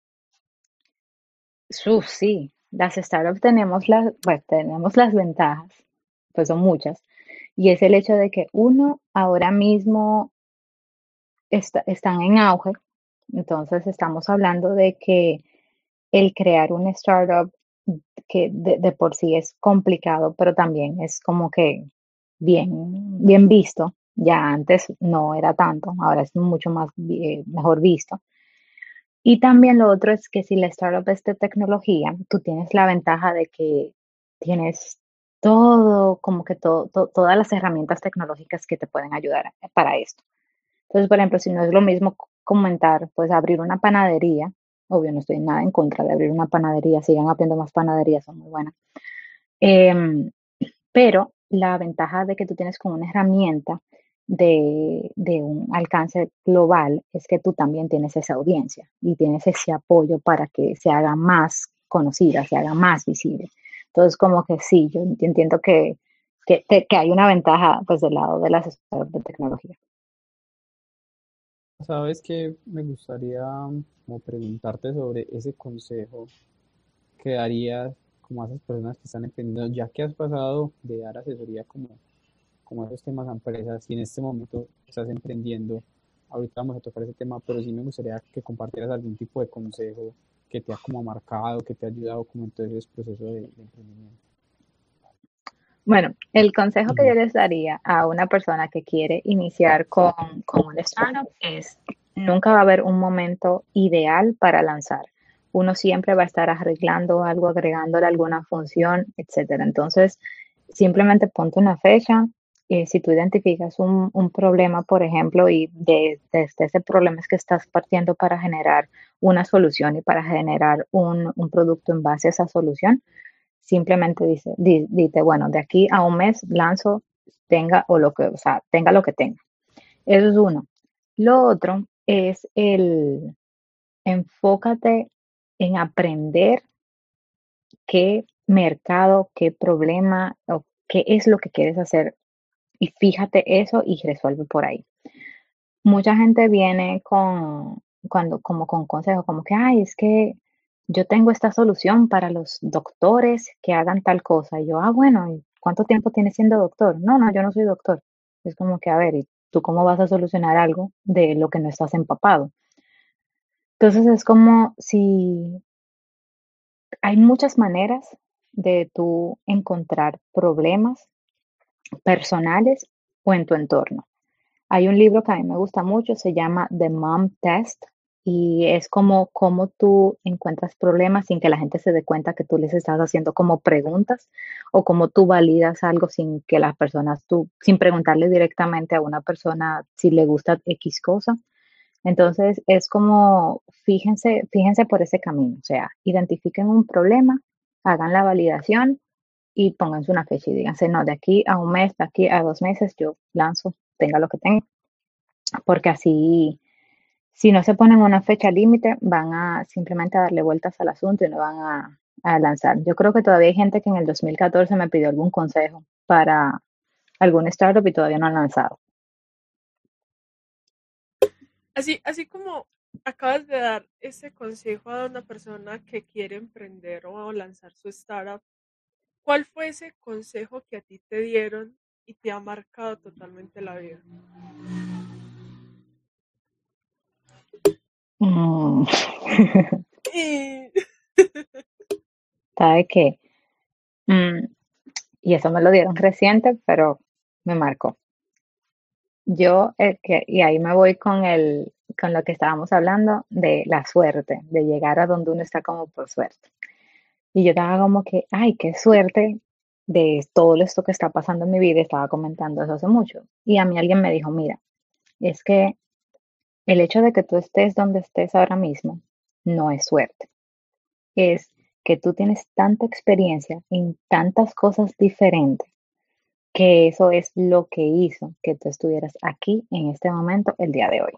Uf, sí, las startups tenemos las, bueno, tenemos las ventajas, pues son muchas, y es el hecho de que uno ahora mismo está- están en auge, entonces estamos hablando de que el crear una startup que de, de por sí es complicado, pero también es como que bien, bien visto. Ya antes no era tanto, ahora es mucho más eh, mejor visto. Y también lo otro es que si la startup es de tecnología, tú tienes la ventaja de que tienes todo, como que todo, to- todas las herramientas tecnológicas que te pueden ayudar para esto. Entonces, por ejemplo, si no es lo mismo c- comentar, pues abrir una panadería, obvio, no estoy nada en contra de abrir una panadería, sigan abriendo más panaderías, son muy buenas. Em, pero la ventaja de que tú tienes como una herramienta de, de un alcance global es que tú también tienes esa audiencia y tienes ese apoyo para que se haga más conocida, se haga más visible. Entonces, como que sí, yo entiendo que, que, que- que hay una ventaja pues del lado de las startups de tecnología. Sabes que me gustaría mm, como preguntarte sobre ese consejo que darías como a esas personas que están emprendiendo, ya que has pasado de dar asesoría como, como a esos temas a empresas y en este momento estás emprendiendo. Ahorita vamos a tocar ese tema, pero sí me gustaría que compartieras algún tipo de consejo que te ha como marcado, que te ha ayudado como en todo ese proceso de, de emprendimiento. Bueno, el consejo que yo les daría a una persona que quiere iniciar con, con un startup es, nunca va a haber un momento ideal para lanzar. Uno siempre va a estar arreglando algo, agregándole alguna función, etcétera. Entonces, simplemente ponte una fecha. Eh, si tú identificas un, un problema, por ejemplo, y de- desde ese problema es que estás partiendo para generar una solución y para generar un, un producto en base a esa solución, simplemente dice, di- dite, bueno, de aquí a un mes lanzo, tenga o lo que, o sea, tenga lo que tenga. Eso es uno. Lo otro es el enfócate en aprender qué mercado, qué problema o qué es lo que quieres hacer y fíjate eso y resuelve por ahí. Mucha gente viene con, cuando, como con consejos, como que, ay, es que yo tengo esta solución para los doctores que hagan tal cosa. Y yo, ah, bueno, ¿y cuánto tiempo tienes siendo doctor? No, no, yo no soy doctor. Es como que, a ver, ¿y tú cómo vas a solucionar algo de lo que no estás empapado? Entonces es como si hay muchas maneras de tú encontrar problemas personales o en tu entorno. Hay un libro que a mí me gusta mucho, se llama The Mom Test y es como cómo tú encuentras problemas sin que la gente se dé cuenta que tú les estás haciendo como preguntas o cómo tú validas algo sin que las personas, tú, sin preguntarle directamente a una persona si le gusta X cosa. Entonces es como, fíjense, fíjense por ese camino, o sea, identifiquen un problema, hagan la validación y pónganse una fecha y díganse, no, de aquí a un mes, de aquí a dos meses yo lanzo, tenga lo que tenga, porque así, si no se ponen una fecha límite, van a simplemente a darle vueltas al asunto y no van a, a lanzar. Yo creo que todavía hay gente que en el dos mil catorce me pidió algún consejo para algún startup y todavía no han lanzado. Así, así como acabas de dar ese consejo a una persona que quiere emprender o lanzar su startup, ¿cuál fue ese consejo que a ti te dieron y te ha marcado totalmente la vida? Mm. Y ¿Sabe qué? Mm, y eso me lo dieron reciente, pero me marcó. Yo, eh, que, y ahí me voy con el, con lo que estábamos hablando de la suerte, de llegar a donde uno está como por suerte. Y yo estaba como que, ay, qué suerte de todo esto que está pasando en mi vida, estaba comentando eso hace mucho. Y a mí alguien me dijo, mira, es que el hecho de que tú estés donde estés ahora mismo no es suerte, es que tú tienes tanta experiencia en tantas cosas diferentes que eso es lo que hizo que tú estuvieras aquí en este momento el día de hoy.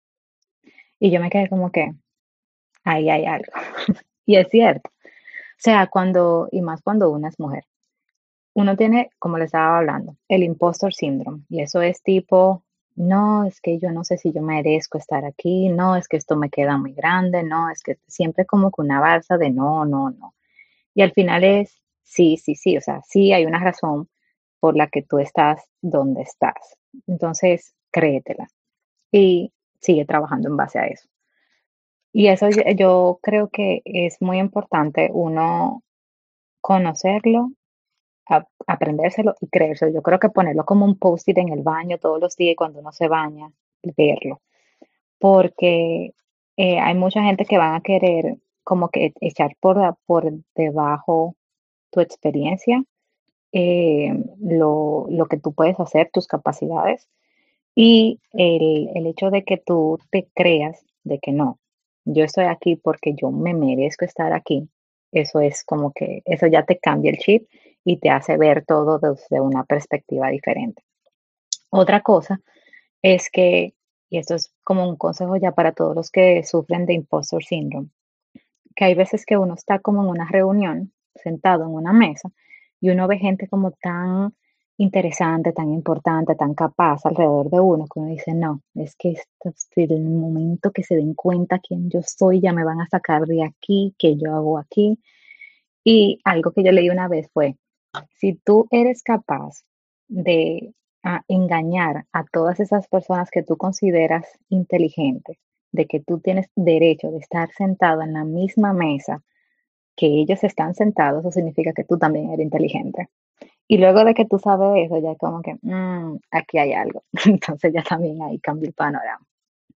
Y yo me quedé como que ahí hay algo. Y es cierto. O sea, cuando, y más cuando una es mujer, uno tiene, como le estaba hablando, el impostor syndrome. Y eso es tipo, no, es que yo no sé si yo merezco estar aquí, no, es que esto me queda muy grande, no, es que siempre como que una balsa de no, no, no. Y al final es, sí, sí, sí, o sea, sí hay una razón por la que tú estás donde estás. Entonces, créetela y sigue trabajando en base a eso. Y eso yo, yo creo que es muy importante uno conocerlo, a- aprendérselo y creérselo. Yo creo que ponerlo como un post-it en el baño todos los días y cuando uno se baña, verlo. Porque eh, hay mucha gente que van a querer como que echar por, a- por debajo tu experiencia, eh, lo, lo que tú puedes hacer, tus capacidades y el, el hecho de que tú te creas de que no, yo estoy aquí porque yo me merezco estar aquí, eso es como que eso ya te cambia el chip y te hace ver todo desde una perspectiva diferente. Otra cosa es que, y esto es como un consejo ya para todos los que sufren de imposter syndrome, que hay veces que uno está como en una reunión, sentado en una mesa, y uno ve gente como tan interesante, tan importante, tan capaz alrededor de uno, que uno dice, no, es que esto, en el momento que se den cuenta quién yo soy, ya me van a sacar de aquí, qué yo hago aquí. Y algo que yo leí una vez fue, si tú eres capaz de ah, engañar a todas esas personas que tú consideras inteligentes, de que tú tienes derecho de estar sentado en la misma mesa que ellos están sentados, eso significa que tú también eres inteligente. Y luego de que tú sabes eso, ya como que, mm, aquí hay algo. Entonces ya también ahí cambia el panorama.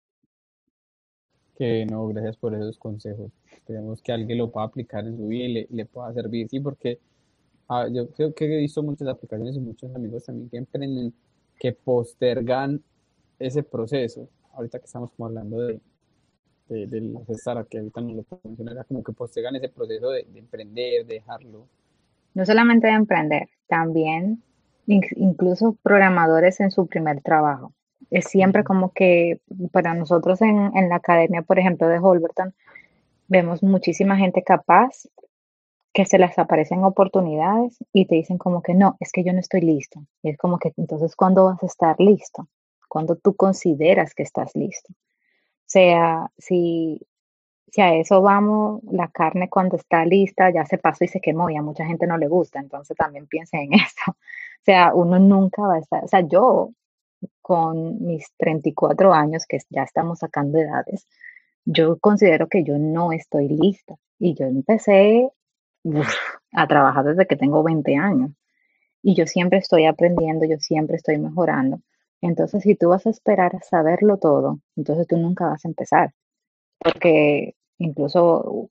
Que no, gracias por esos consejos. Esperemos que alguien lo pueda aplicar en su vida y le, le pueda servir, sí, porque ah, yo creo que he visto muchas aplicaciones y muchos amigos también que emprenden, que postergan ese proceso. Ahorita que estamos como hablando de, de, de las startups, que ahorita no lo puedo mencionar, era como que postergan ese proceso de, de emprender, de dejarlo. No solamente de emprender, también in- incluso programadores en su primer trabajo. Es siempre Ujú. como que para nosotros en, en la academia, por ejemplo, de Holberton, vemos muchísima gente capaz que se les aparecen oportunidades y te dicen como que no, es que yo no estoy listo. Y es como que entonces, ¿cuándo vas a estar listo? ¿Cuándo tú consideras que estás listo? O sea, si, si a eso vamos, la carne cuando está lista ya se pasó y se quemó y a mucha gente no le gusta, entonces también piensen en eso. O sea, uno nunca va a estar, o sea, yo con mis treinta y cuatro años, que ya estamos sacando edades, yo considero que yo no estoy lista. Y yo empecé uf, a trabajar desde que tengo veinte años. Y yo siempre estoy aprendiendo, yo siempre estoy mejorando. Entonces, si tú vas a esperar a saberlo todo, entonces tú nunca vas a empezar. Porque incluso,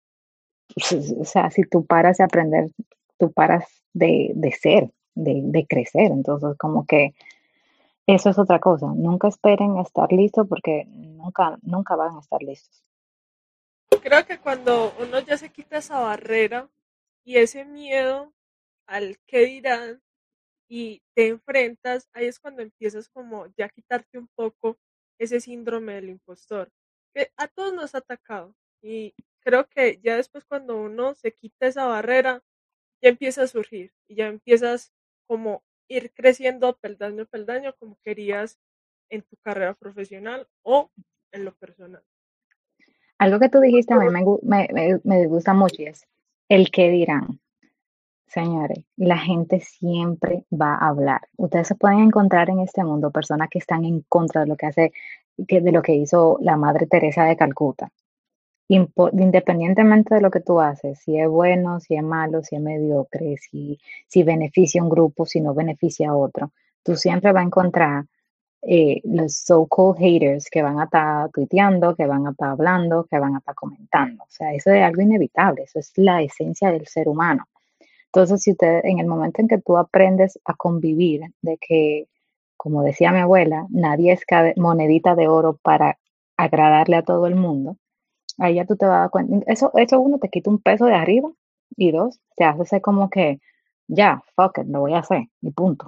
o sea, si tú paras de aprender, tú paras de, de ser, de, de crecer. Entonces, como que eso es otra cosa. Nunca esperen estar listos porque nunca, nunca van a estar listos. Creo que cuando uno ya se quita esa barrera y ese miedo al qué dirán y te enfrentas, ahí es cuando empiezas como ya a quitarte un poco ese síndrome del impostor, que a todos nos ha atacado. Y creo que ya después cuando uno se quita esa barrera, ya empieza a surgir y ya empiezas como ir creciendo peldaño a peldaño como querías en tu carrera profesional o en lo personal. Algo que tú dijiste a mí me, gu- me, me- me gusta mucho y es el qué dirán. Señores, la gente siempre va a hablar. Ustedes se pueden encontrar en este mundo personas que están en contra de lo que hace, que- de lo que hizo la Madre Teresa de Calcuta. Impo- independientemente de lo que tú haces, si es bueno, si es malo, si es mediocre, si, si beneficia a un grupo, si no beneficia a otro, tú siempre vas a encontrar eh, los so-called haters que van a estar tuiteando, que van a estar hablando, que van a estar comentando. O sea, eso es algo inevitable, eso es la esencia del ser humano. Entonces, si usted, en el momento en que tú aprendes a convivir, de que, como decía mi abuela, nadie es cade- monedita de oro para agradarle a todo el mundo, ahí ya tú te vas a dar cuenta. Eso, eso uno te quita un peso de arriba y dos, te hace ser como que, ya, fuck it, lo voy a hacer y punto.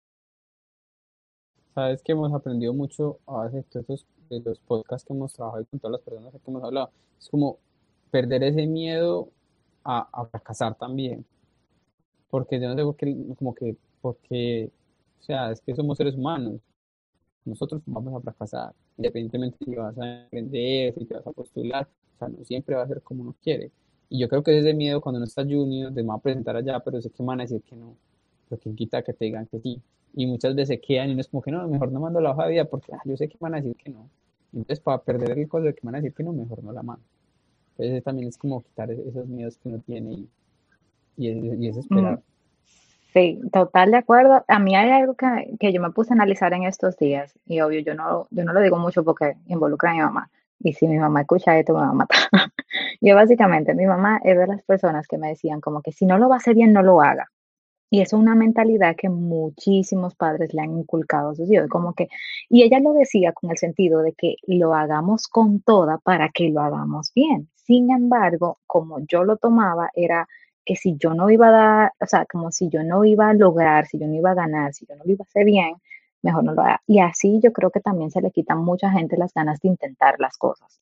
Sabes que hemos aprendido mucho a base de todos esos- de los podcasts que hemos trabajado y con todas las personas que hemos hablado. Es como perder ese miedo a, a fracasar también. Porque yo no sé por qué, como que, porque, o sea, es que somos seres humanos. Nosotros vamos a fracasar, independientemente si vas a emprender, si te vas a postular, o sea, no siempre va a ser como uno quiere. Y yo creo que es ese miedo cuando uno está junior, de me va a presentar allá, pero sé que me van a decir que no, pero quién quita que te digan que sí. Y muchas veces quedan y uno es como que no, mejor no mando la hoja de vida porque ah, yo sé que me van a decir que no. Entonces, para perder el costo de que me van a decir que no, mejor no la mando. Entonces, también es como quitar e- esos miedos que uno tiene y, y es, y es Mm, esperar. sí, total de acuerdo. A mí hay algo que, que yo me puse a analizar en estos días y obvio, yo no, yo no lo digo mucho porque involucra a mi mamá. Y si mi mamá escucha esto, me va a matar. Yo básicamente, mi mamá es de las personas que me decían como que si no lo va a hacer bien, no lo haga. Y eso es una mentalidad que muchísimos padres le han inculcado a sus hijos, como que, y ella lo decía con el sentido de que lo hagamos con toda para que lo hagamos bien. Sin embargo, como yo lo tomaba, era que si yo no iba a dar, o sea, como si yo no iba a lograr, si yo no iba a ganar, si yo no lo iba a hacer bien, mejor no lo haga. Y así yo creo que también se le quitan a mucha gente las ganas de intentar las cosas.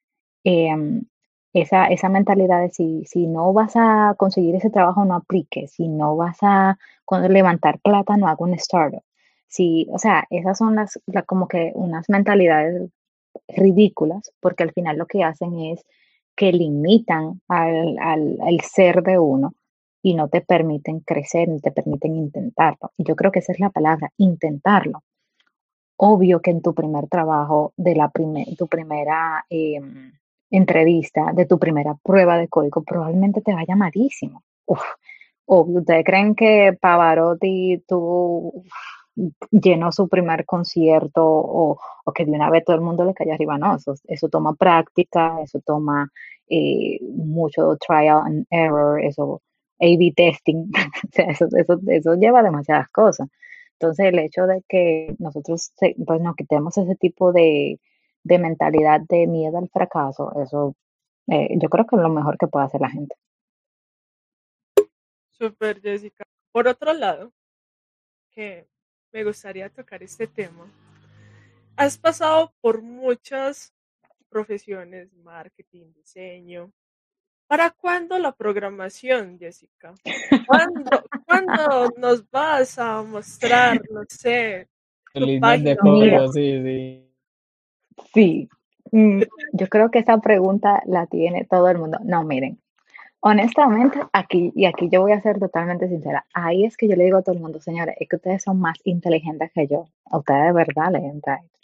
Em, esa, esa mentalidad de si, si no vas a conseguir ese trabajo, no apliques. Si no vas a con- levantar plata, no hago un startup. Si, o sea, esas son las, la- como que unas mentalidades ridículas, porque al final lo que hacen es que limitan al, al, al ser de uno y no te permiten crecer, ni te permiten intentarlo. Y yo creo que esa es la palabra, intentarlo. Obvio que en tu primer trabajo, de la prime- tu primera em, entrevista, de tu primera prueba de código, probablemente te vaya malísimo. Uf, obvio, ¿ustedes creen que Pavarotti tuvo, uf, llenó su primer concierto o, o que de una vez todo el mundo le cayó arriba? No, eso, eso toma práctica, eso toma eh, mucho trial and error, eso A B testing, o sea, eso, eso, eso lleva demasiadas cosas. Entonces, el hecho de que nosotros se- pues, nos quitemos ese tipo de, de mentalidad de miedo al fracaso, eso eh, yo creo que es lo mejor que puede hacer la gente. Super Jessica. Por otro lado, que me gustaría tocar este tema. Has pasado por muchas profesiones, marketing, diseño. ¿Para cuándo la programación, Jessica? ¿Cuándo, cuándo nos vas a mostrar, no sé, tu Líneas de página web? Mira, código, sí, sí. sí, mm, yo creo que esa pregunta la tiene todo el mundo. No, miren, honestamente, aquí, y aquí yo voy a ser totalmente sincera, ahí es que yo le digo a todo el mundo, señores, es que ustedes son más inteligentes que yo. A ustedes de verdad les entra esto.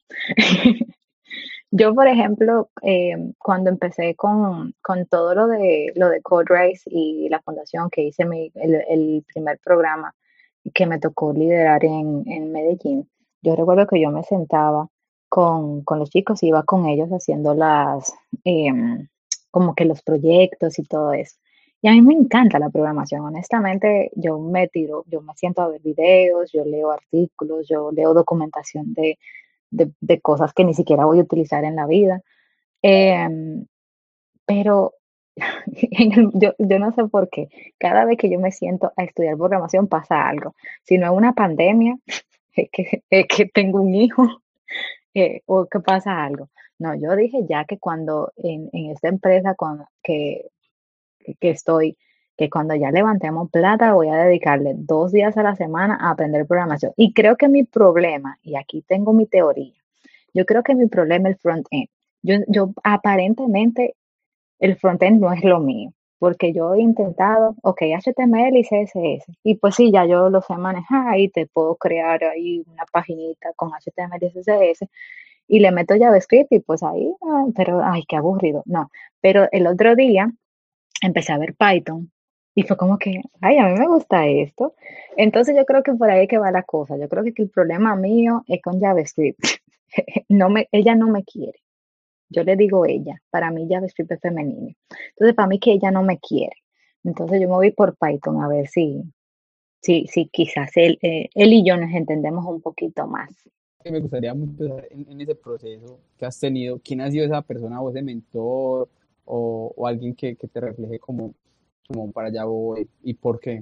Yo, por ejemplo, eh, cuando empecé con, con todo lo de lo de CodeRace y la fundación que hice mi, el, el primer programa que me tocó liderar en, en Medellín, yo recuerdo que yo me sentaba con, con los chicos, iba con ellos haciendo las, em, como que los proyectos y todo eso. Y a mí me encanta la programación, honestamente, yo me tiro, yo me siento a ver videos, yo leo artículos, yo leo documentación de de, de cosas que ni siquiera voy a utilizar en la vida. Em, pero en el- yo, yo no sé por qué. Cada vez que yo me siento a estudiar programación pasa algo. Si no es una pandemia, es que, es que tengo un hijo eh, o que pasa algo. No, yo dije ya que cuando en, en esta empresa con, que, que, que estoy, que cuando ya levantemos plata voy a dedicarle dos días a la semana a aprender programación. Y creo que mi problema, y aquí tengo mi teoría, yo creo que mi problema es el front-end. Yo, yo aparentemente el front-end no es lo mío, porque yo he intentado, ok, H T M L y C S S, y pues sí, ya yo lo sé manejar y te puedo crear ahí una paginita con H T M L y C S S y le meto JavaScript y pues ahí, ah, pero ay, qué aburrido. No, pero el otro día empecé a ver Python y fue como que, ay, a mí me gusta esto. Entonces yo creo que por ahí que va la cosa. Yo creo que el problema mío es con JavaScript. No me, ella no me quiere. Yo le digo ella, para mí JavaScript es femenino. Entonces, para mí que ella no me quiere. Entonces yo me voy por Python a ver si, si, si quizás él, eh, él y yo nos entendemos un poquito más. Que me gustaría mucho saber en, en ese proceso que has tenido, quién ha sido esa persona o ese mentor o, o alguien que, que te refleje como, como para allá voy y por qué.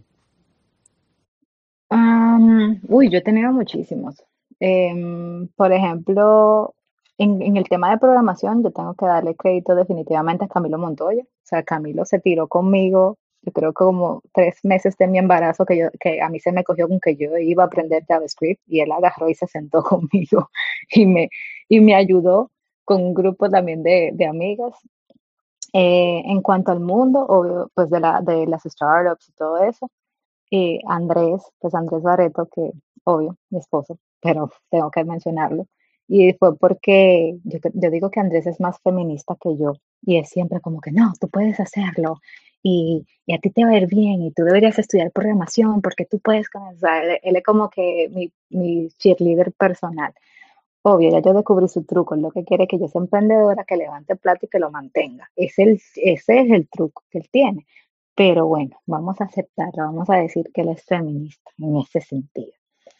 Am, uy, yo he tenido muchísimos. Em, por ejemplo, en, en el tema de programación, yo tengo que darle crédito definitivamente a Camilo Montoya. O sea, Camilo se tiró conmigo, yo creo que como tres meses de mi embarazo, que, yo, que a mí se me cogió con que yo iba a aprender JavaScript y él agarró y se sentó conmigo y me, y me ayudó con un grupo también de, de amigas. Eh, en cuanto al mundo, obvio, pues de, la, de las startups y todo eso. Y Andrés, pues Andrés Barreto, que obvio, mi esposo, pero tengo que mencionarlo. Y fue porque yo, yo digo que Andrés es más feminista que yo y es siempre como que no, tú puedes hacerlo y, y a ti te va a ir bien y tú deberías estudiar programación porque tú puedes comenzar. Él, él es como que mi, mi cheerleader personal. Obvio, ya yo descubrí su truco, es lo que quiere que yo sea emprendedora, que levante plata y que lo mantenga. Es el, ese es el truco que él tiene. Pero bueno, vamos a aceptarlo, vamos a decir que él es feminista en ese sentido.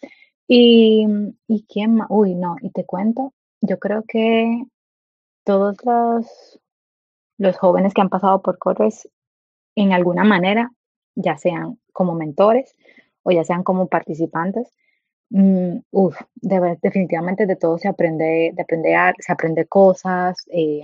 Y, y quién más, uy, no, y te cuento, yo creo que todos los, los jóvenes que han pasado por Corres, en alguna manera, ya sean como mentores o ya sean como participantes, mm, uf, de- definitivamente de todo se aprende, de aprender, se aprende cosas. Eh,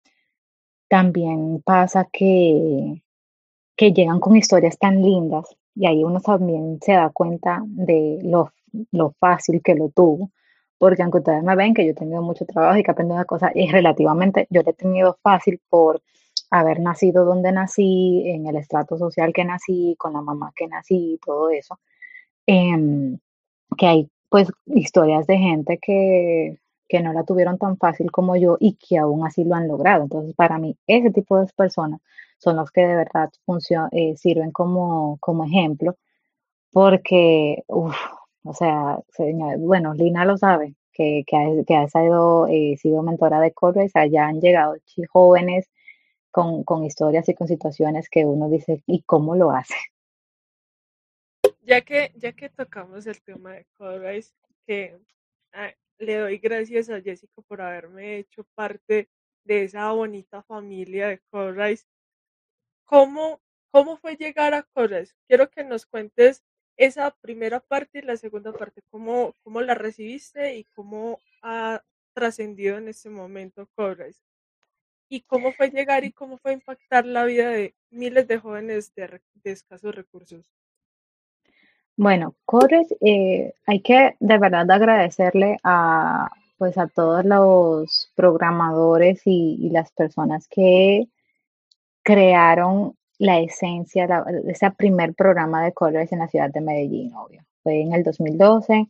también pasa que que llegan con historias tan lindas y ahí uno también se da cuenta de lo, lo fácil que lo tuvo, porque aunque ustedes me ven que yo he tenido mucho trabajo y que he aprendido cosas, y relativamente yo lo he tenido fácil por haber nacido donde nací, en el estrato social que nací, con la mamá que nací y todo eso. Em, que hay pues historias de gente que, que no la tuvieron tan fácil como yo y que aún así lo han logrado. Entonces, para mí, ese tipo de personas son los que de verdad funcion- eh, sirven como, como ejemplo, porque, uf, o sea, señor- bueno, Lina lo sabe, que, que ha, que ha sido, eh, sido mentora de Corvus, allá han llegado chi- jóvenes con, con historias y con situaciones que uno dice, ¿y cómo lo hace? Ya que, ya que tocamos el tema de Coderice, que ah, le doy gracias a Jessica por haberme hecho parte de esa bonita familia de Coderice. ¿Cómo, cómo fue llegar a Coderice? Quiero que nos cuentes esa primera parte y la segunda parte, cómo, cómo la recibiste y cómo ha trascendido en este momento Coderice. Y cómo fue llegar y cómo fue impactar la vida de miles de jóvenes de, re- de escasos recursos. Bueno, Corres, eh, hay que de verdad agradecerle a, pues a todos los programadores y, y las personas que crearon la esencia, la- ese primer programa de Corres en la ciudad de Medellín, obvio. Fue en el dos mil doce,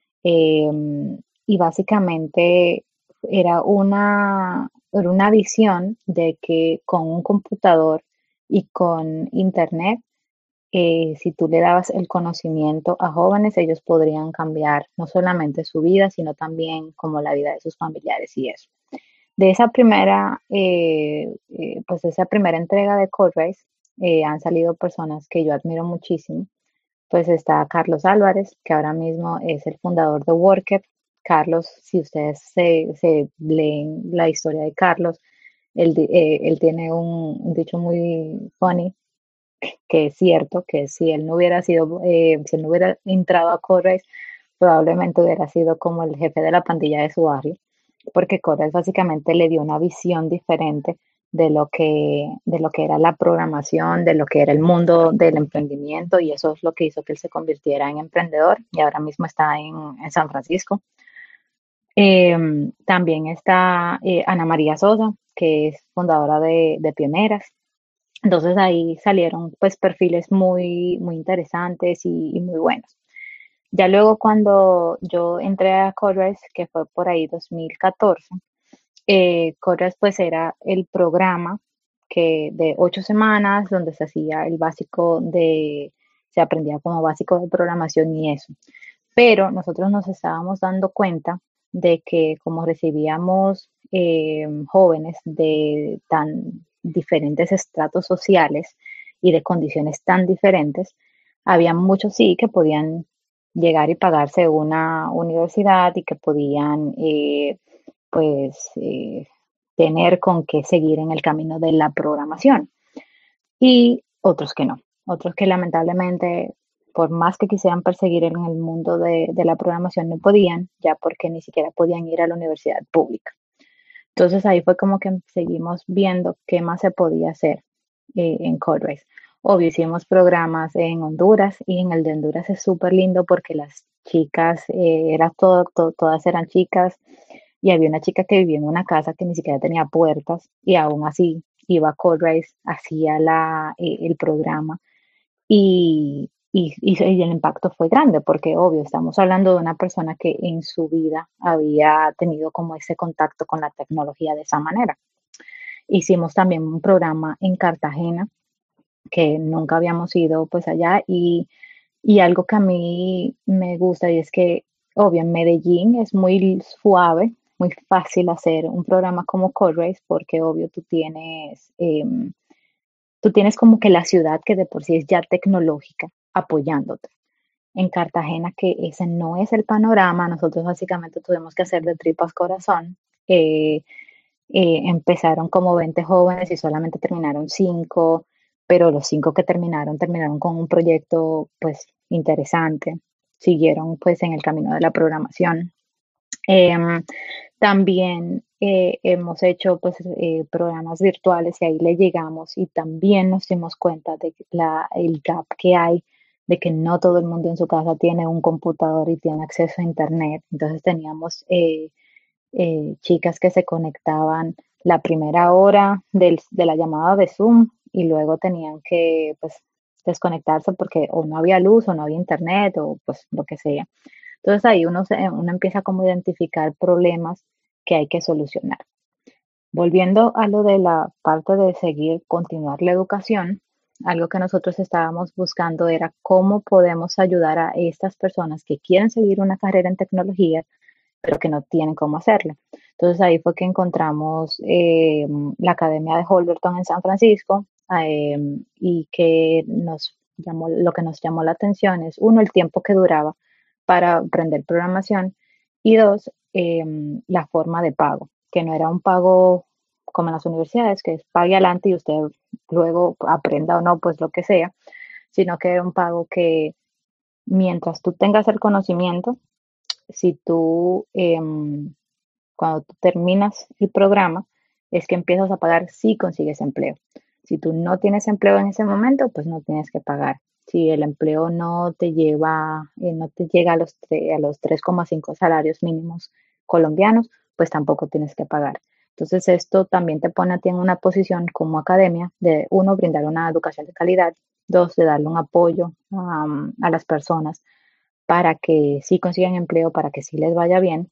em, y básicamente era una, era una visión de que con un computador y con internet, eh, si tú le dabas el conocimiento a jóvenes, ellos podrían cambiar no solamente su vida, sino también como la vida de sus familiares y eso. De esa primera, eh, eh, pues de esa primera entrega de Code eh, han salido personas que yo admiro muchísimo. Pues está Carlos Álvarez, que ahora mismo es el fundador de Worker. Carlos, si ustedes se, se leen la historia de Carlos, él, eh, él tiene un, un dicho muy funny que es cierto que si él no hubiera sido, eh, si él no hubiera entrado a Correis, probablemente hubiera sido como el jefe de la pandilla de su barrio, porque Correis básicamente le dio una visión diferente de lo que, de lo que era la programación, de lo que era el mundo del emprendimiento, y eso es lo que hizo que él se convirtiera en emprendedor y ahora mismo está en, en San Francisco. Eh, también está eh, Ana María Sosa, que es fundadora de, de Pioneras. Entonces ahí salieron pues perfiles muy, muy interesantes y, y muy buenos. Ya luego cuando yo entré a Colors, que fue por ahí dos mil catorce, eh, Colors pues era el programa que de ocho semanas donde se hacía el básico de, se aprendía como básico de programación y eso. Pero nosotros nos estábamos dando cuenta de que como recibíamos eh, jóvenes de tan diferentes estratos sociales y de condiciones tan diferentes, había muchos sí que podían llegar y pagarse una universidad y que podían eh, pues eh, tener con qué seguir en el camino de la programación y otros que no, otros que lamentablemente por más que quisieran perseguir en el mundo de, de la programación no podían, ya porque ni siquiera podían ir a la universidad pública. Entonces ahí fue como que seguimos viendo qué más se podía hacer eh, en CodeRace. Obvio, hicimos programas en Honduras y en el de Honduras es súper lindo porque las chicas, eh, era todo, to- todas eran chicas y había una chica que vivía en una casa que ni siquiera tenía puertas y aún así iba a CodeRace, hacía la, eh, el programa y, y, y y el impacto fue grande porque, obvio, estamos hablando de una persona que en su vida había tenido como ese contacto con la tecnología de esa manera. Hicimos también un programa en Cartagena que nunca habíamos ido pues allá y, y algo que a mí me gusta y es que, obvio, en Medellín es muy suave, muy fácil hacer un programa como CodeRace porque, obvio, tú tienes... em, tú tienes como que la ciudad que de por sí es ya tecnológica apoyándote. En Cartagena, que ese no es el panorama, nosotros básicamente tuvimos que hacer de tripas corazón. Eh, eh, empezaron como veinte jóvenes y solamente terminaron cinco, pero los cinco que terminaron terminaron con un proyecto pues interesante, siguieron pues en el camino de la programación. Em, también eh, hemos hecho pues eh, programas virtuales y ahí le llegamos y también nos dimos cuenta de que la, el gap que hay, de que no todo el mundo en su casa tiene un computador y tiene acceso a internet. Entonces teníamos eh, eh, chicas que se conectaban la primera hora del- de la llamada de Zoom y luego tenían que pues desconectarse porque o no había luz o no había internet o pues lo que sea. Entonces ahí uno, se, uno empieza como a identificar problemas que hay que solucionar. Volviendo a lo de la parte de seguir, continuar la educación, algo que nosotros estábamos buscando era cómo podemos ayudar a estas personas que quieren seguir una carrera en tecnología, pero que no tienen cómo hacerlo. Entonces ahí fue que encontramos eh, la Academia de Holberton en San Francisco eh, y que nos llamó, lo que nos llamó la atención es, uno, el tiempo que duraba para aprender programación y dos, eh, la forma de pago, que no era un pago como en las universidades, que es pague adelante y usted luego aprenda o no, pues lo que sea, sino que era un pago que mientras tú tengas el conocimiento, si tú, em, cuando tú terminas el programa, es que empiezas a pagar si consigues empleo. Si tú no tienes empleo en ese momento, pues no tienes que pagar. Si el empleo no te lleva, eh, no te llega a los, tre- a los tres coma cinco salarios mínimos colombianos, pues tampoco tienes que pagar. Entonces, esto también te pone a ti en una posición como academia de, uno, brindar una educación de calidad, dos, de darle un apoyo um, a las personas para que sí consigan empleo, para que sí les vaya bien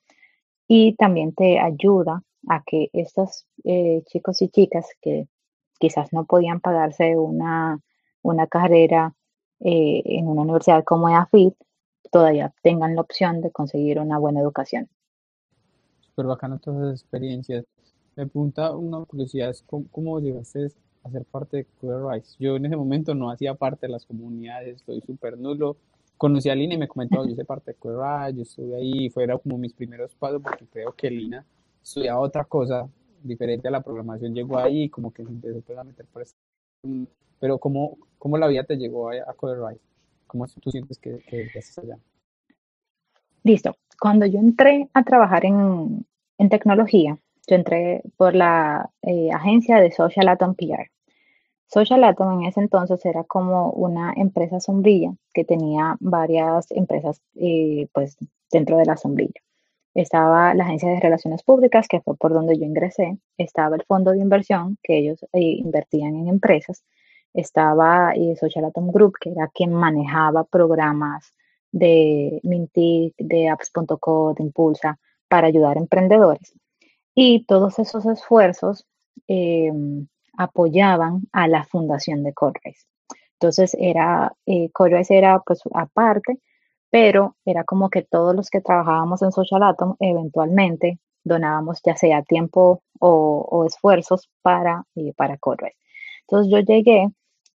y también te ayuda a que estos eh, chicos y chicas que quizás no podían pagarse una, una carrera eh, en una universidad como E A F I T, todavía tengan la opción de conseguir una buena educación. Súper bacano todas esas experiencias. Me pregunta una curiosidad, es cómo, cómo llegaste a ser parte de CodeRise. Yo en ese momento no hacía parte de las comunidades, estoy súper nulo. Conocí a Lina y me comentó, yo hice parte de CodeRise, yo estuve ahí, fueron como mis primeros pasos porque creo que Lina estudiaba otra cosa diferente a la programación, llegó ahí y como que se empezó pues, a meter por eso. Pero ¿cómo, cómo la vida te llegó a, a CodeRise? ¿Cómo tú sientes que, que ya estás allá? Listo. Cuando yo entré a trabajar en, en tecnología, yo entré por la eh, agencia de Social Atom P R. Social Atom en ese entonces era como una empresa sombrilla que tenía varias empresas eh, pues dentro de la sombrilla. Estaba la agencia de relaciones públicas, que fue por donde yo ingresé. Estaba el fondo de inversión, que ellos eh, invertían en empresas. Estaba eh, Social Atom Group, que era quien manejaba programas de Mintic, de apps punto co, de Impulsa, para ayudar a emprendedores. Y todos esos esfuerzos eh, apoyaban a la fundación de Codrace. Entonces, era, eh, Codrace era pues aparte, pero era como que todos los que trabajábamos en Social Atom eventualmente donábamos ya sea tiempo o, o esfuerzos para, eh, para Codrace. Entonces, yo llegué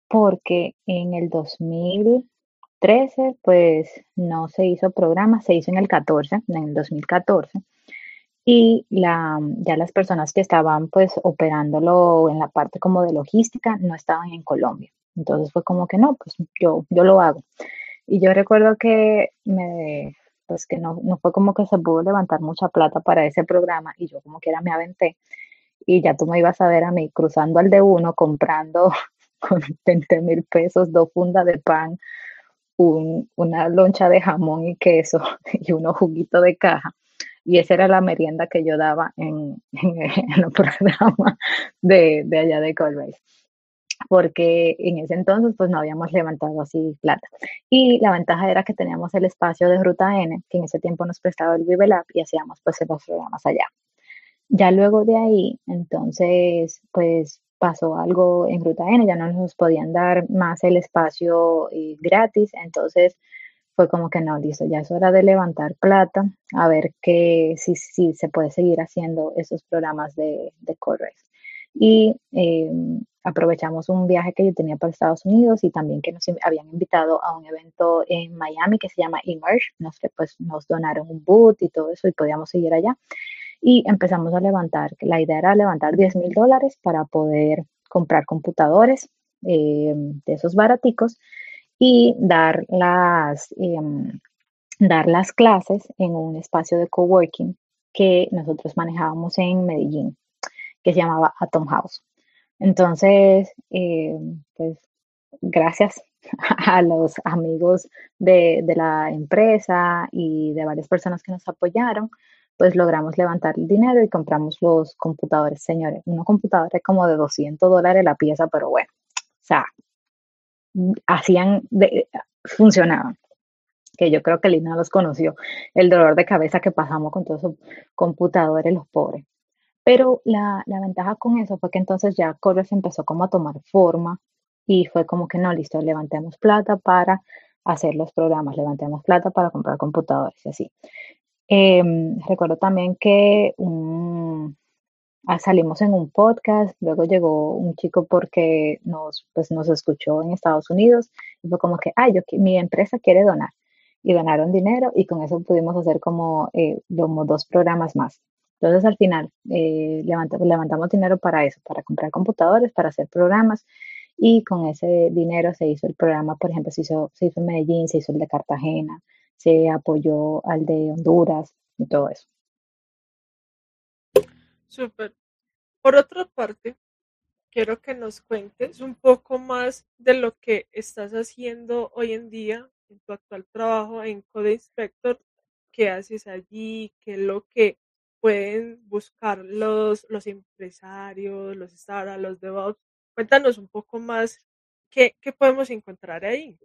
porque en el dos mil trece, pues no se hizo programa, se hizo en el catorce, en el dos mil catorce, y la, ya las personas que estaban pues operándolo en la parte como de logística no estaban en Colombia. Entonces fue como que no, pues yo, yo lo hago. Y yo recuerdo que me, pues que no, no fue como que se pudo levantar mucha plata para ese programa y yo como quiera me aventé y ya tú me ibas a ver a mí cruzando al de uno comprando con veinte mil pesos dos fundas de pan, un, una loncha de jamón y queso y unos juguitos de caja. Y esa era la merienda que yo daba en, en, en los programas de, de allá de Colbase, porque en ese entonces pues no habíamos levantado así plata. Y la ventaja era que teníamos el espacio de Ruta N, que en ese tiempo nos prestaba el Vive Lab y hacíamos pues los programas allá. Ya luego de ahí, entonces, pues pasó algo en Ruta N, ya no nos podían dar más el espacio eh, gratis, entonces fue como que no, listo, ya es hora de levantar plata, a ver que si, si se puede seguir haciendo esos programas de, de Colbase. Y eh, aprovechamos un viaje que yo tenía para Estados Unidos y también que nos habían invitado a un evento en Miami que se llama Emerge, nos, pues, nos donaron un boot y todo eso y podíamos seguir allá. Y empezamos a levantar, la idea era levantar diez mil dólares para poder comprar computadores eh, de esos baraticos y dar las, eh, dar las clases en un espacio de coworking que nosotros manejábamos en Medellín, que se llamaba Atom House. Entonces, eh, pues gracias a los amigos de, de, la empresa y de varias personas que nos apoyaron, pues logramos levantar el dinero y compramos los computadores, señores. Unos computadores como de doscientos dólares la pieza, pero bueno, o sea, hacían, de, funcionaban. Que yo creo que Lina los conoció, el dolor de cabeza que pasamos con todos esos computadores, los pobres. Pero la, la ventaja con eso fue que entonces ya Colbase empezó como a tomar forma y fue como que no, listo, levantemos plata para hacer los programas, levantemos plata para comprar computadores y así. Eh, recuerdo también que un, ah, salimos en un podcast, luego llegó un chico porque nos, pues, nos escuchó en Estados Unidos y fue como que, ah, yo, mi empresa quiere donar. Y donaron dinero y con eso pudimos hacer como, eh, como dos programas más. Entonces al final eh, levantamos, levantamos dinero para eso, para comprar computadores, para hacer programas y con ese dinero se hizo el programa, por ejemplo, se hizo, se hizo en Medellín, se hizo el de Cartagena, se apoyó al de Honduras y todo eso. Súper. Por otra parte, quiero que nos cuentes un poco más de lo que estás haciendo hoy en día en tu actual trabajo en Code Inspector, qué haces allí, qué es lo que pueden buscar los, los empresarios, los startups, los DevOps. Cuéntanos un poco más qué, qué podemos encontrar ahí.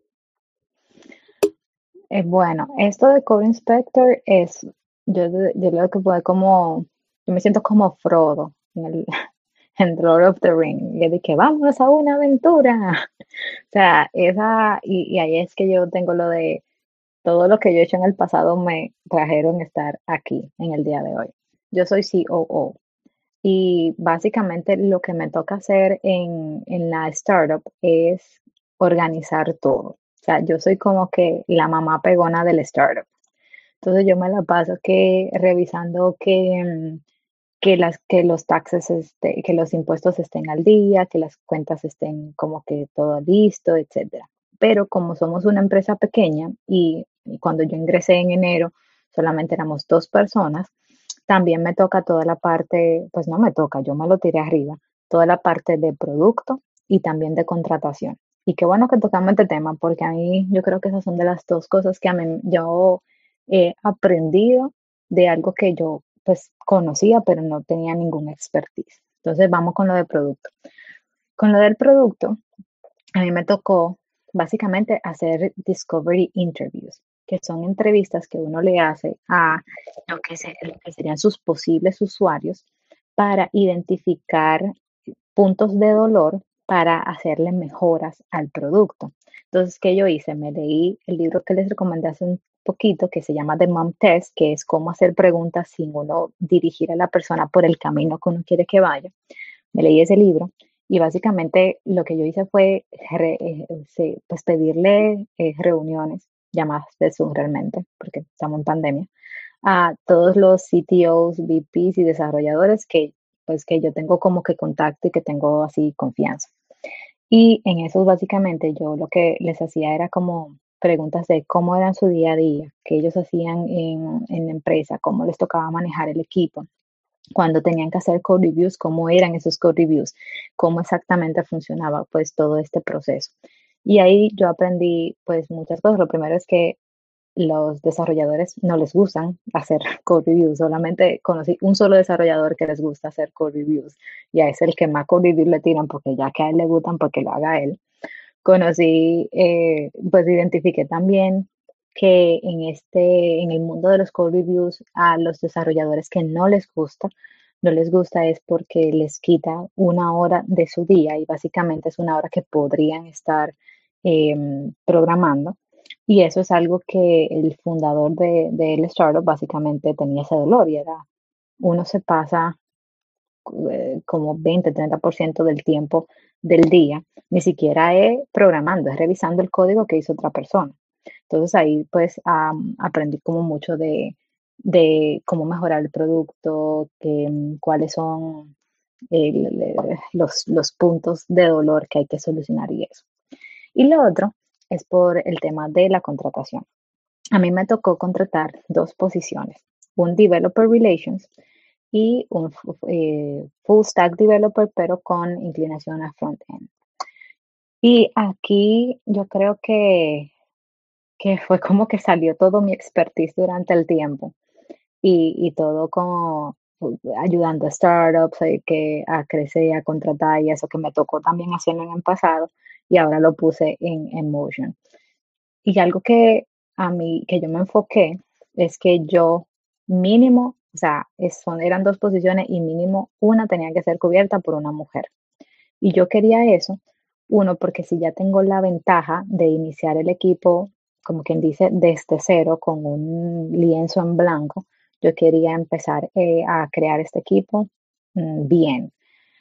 Eh, bueno, esto de Code Inspector es, yo, yo lo que puedo como, yo me siento como Frodo en el en Lord of the Ring, y de que vamos a una aventura. O sea, esa, y, y ahí es que yo tengo lo de todo lo que yo he hecho en el pasado me trajeron estar aquí en el día de hoy. Yo soy C O O y básicamente lo que me toca hacer en, en la startup es organizar todo. O sea, yo soy como que la mamá pegona del startup. Entonces yo me la paso que revisando que, que, las, que los taxes, este, que los impuestos estén al día, que las cuentas estén como que todo listo, etcétera. Pero como somos una empresa pequeña y, y cuando yo ingresé en enero solamente éramos dos personas, también me toca toda la parte, pues no me toca, yo me lo tiré arriba, toda la parte de producto y también de contratación. Y qué bueno que tocamos este tema, porque a mí yo creo que esas son de las dos cosas que a mí, yo he aprendido de algo que yo pues conocía, pero no tenía ningún expertise. Entonces vamos con lo de producto. Con lo del producto, a mí me tocó básicamente hacer discovery interviews, que son entrevistas que uno le hace a lo que, se, lo que serían sus posibles usuarios para identificar puntos de dolor para hacerle mejoras al producto. Entonces, ¿qué yo hice? Me leí el libro que les recomendé hace un poquito, que se llama The Mom Test, que es cómo hacer preguntas sin uno dirigir a la persona por el camino que uno quiere que vaya. Me leí ese libro Y básicamente lo que yo hice fue re- eh, sí, pues pedirle eh, reuniones, llamadas de Zoom realmente, porque estamos en pandemia, a todos los C T Os, V Ps y desarrolladores que pues que yo tengo como que contacto y que tengo así confianza. Y en eso básicamente yo lo que les hacía era como preguntas de cómo eran su día a día, qué ellos hacían en, en la empresa, cómo les tocaba manejar el equipo, cuando tenían que hacer code reviews, cómo eran esos code reviews, cómo exactamente funcionaba pues todo este proceso. Y ahí yo aprendí pues muchas cosas. Lo primero es que los desarrolladores no les gustan hacer code reviews. Solamente conocí un solo desarrollador que les gusta hacer code reviews y a ese es el que más code reviews le tiran porque ya que a él le gustan porque lo haga él. Conocí, eh, pues identifiqué también que en este, en el mundo de los code reviews, a los desarrolladores que no les gusta, no les gusta es porque les quita una hora de su día y básicamente es una hora que podrían estar eh, programando. Y eso es algo que el fundador de, de el startup básicamente tenía ese dolor y era, uno se pasa eh, como veinte, treinta por ciento del tiempo del día, ni siquiera es programando, es revisando el código que hizo otra persona. Entonces ahí pues um, aprendí como mucho de, de, cómo mejorar el producto, que, cuáles son el, el, los, los puntos de dolor que hay que solucionar y eso. Y lo otro es por el tema de la contratación. A mí me tocó contratar dos posiciones, un Developer Relations y un eh, Full Stack Developer, pero con inclinación a front-end. Y aquí yo creo que, que fue como que salió todo mi expertise durante el tiempo y, y todo como ayudando a startups eh, que a crecer, a contratar y eso que me tocó también haciendo en el pasado y ahora lo puse en, en Motion. Y algo que a mí, que yo me enfoqué, es que yo mínimo, o sea, es- son, eran dos posiciones y mínimo una tenía que ser cubierta por una mujer. Y yo quería eso, uno, porque si ya tengo la ventaja de iniciar el equipo, como quien dice, desde cero, con un lienzo en blanco, yo quería empezar eh, a crear este equipo mm, bien.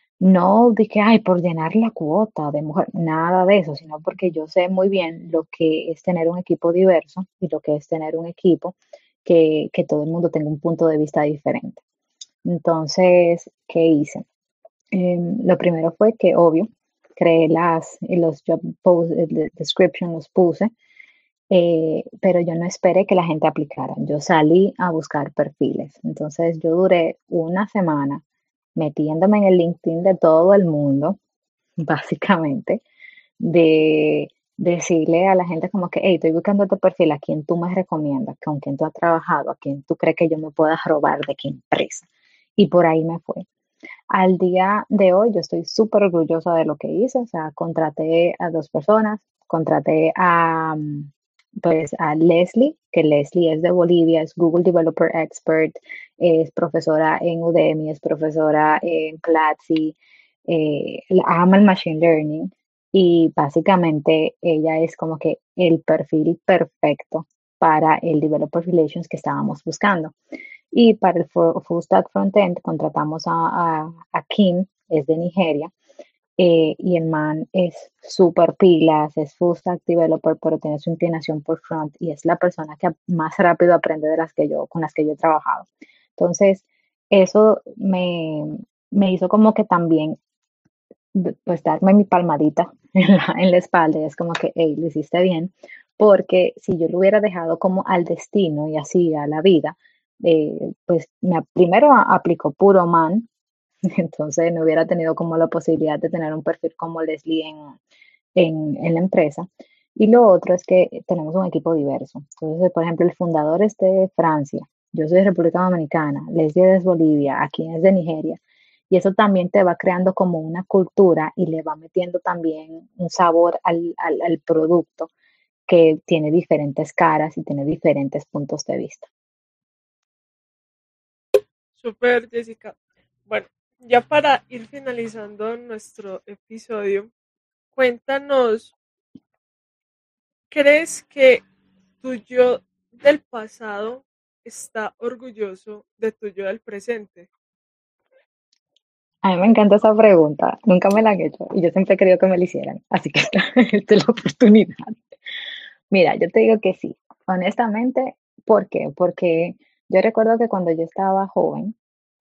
No de que, ay, por llenar la cuota de mujer, nada de eso, sino porque yo sé muy bien lo que es tener un equipo diverso y lo que es tener un equipo que, que todo el mundo tenga un punto de vista diferente. Entonces, ¿qué hice? Em, lo primero fue que, obvio, creé las, los job post, el description, los puse, eh, pero yo no esperé que la gente aplicara. Yo salí a buscar perfiles. Entonces, yo duré una semana metiéndome en el LinkedIn de todo el mundo, básicamente, de decirle a la gente como que, hey, estoy buscando este perfil, ¿a quién tú me recomiendas? ¿Con quién tú has trabajado? ¿A quién tú crees que yo me pueda robar de qué empresa? Y por ahí me fue. Al día de hoy yo estoy súper orgullosa de lo que hice, o sea, contraté a dos personas, contraté a, mm, pues, a Leslie, que Leslie es de Bolivia, es Google Developer Expert, es profesora en Udemy, es profesora en Platzi, eh, ama el Machine Learning y básicamente ella es como que el perfil perfecto para el Developer Relations que estábamos buscando. Y para el Full Stack Frontend contratamos a, a, a Kim, es de Nigeria, eh, y el man es súper pilas, es Full Stack Developer, pero tiene su inclinación por front y es la persona que más rápido aprende de las que yo, con las que yo he trabajado. Entonces, eso me, me hizo como que también, pues, darme mi palmadita en la, en la espalda y es como que, hey, lo hiciste bien, porque si yo lo hubiera dejado como al destino y así a la vida, eh, pues me, primero a- aplicó puro man, entonces no hubiera tenido como la posibilidad de tener un perfil como Leslie en, en, en la empresa. Y lo otro es que tenemos un equipo diverso. Entonces, por ejemplo, el fundador es de Francia, yo soy de República Dominicana, Leslie es de Bolivia, aquí es de Nigeria. Y eso también te va creando como una cultura y le va metiendo también un sabor al, al, al producto que tiene diferentes caras y tiene diferentes puntos de vista. Super, Jessica. Bueno, ya para ir finalizando nuestro episodio, cuéntanos, ¿crees que tu yo del pasado está orgulloso de tu yo del presente? A mí me encanta esa pregunta, nunca me la han hecho y yo siempre he querido que me la hicieran, así que esta, esta es la oportunidad. Mira, yo te digo que sí, honestamente, ¿por qué? Porque yo recuerdo que cuando yo estaba joven,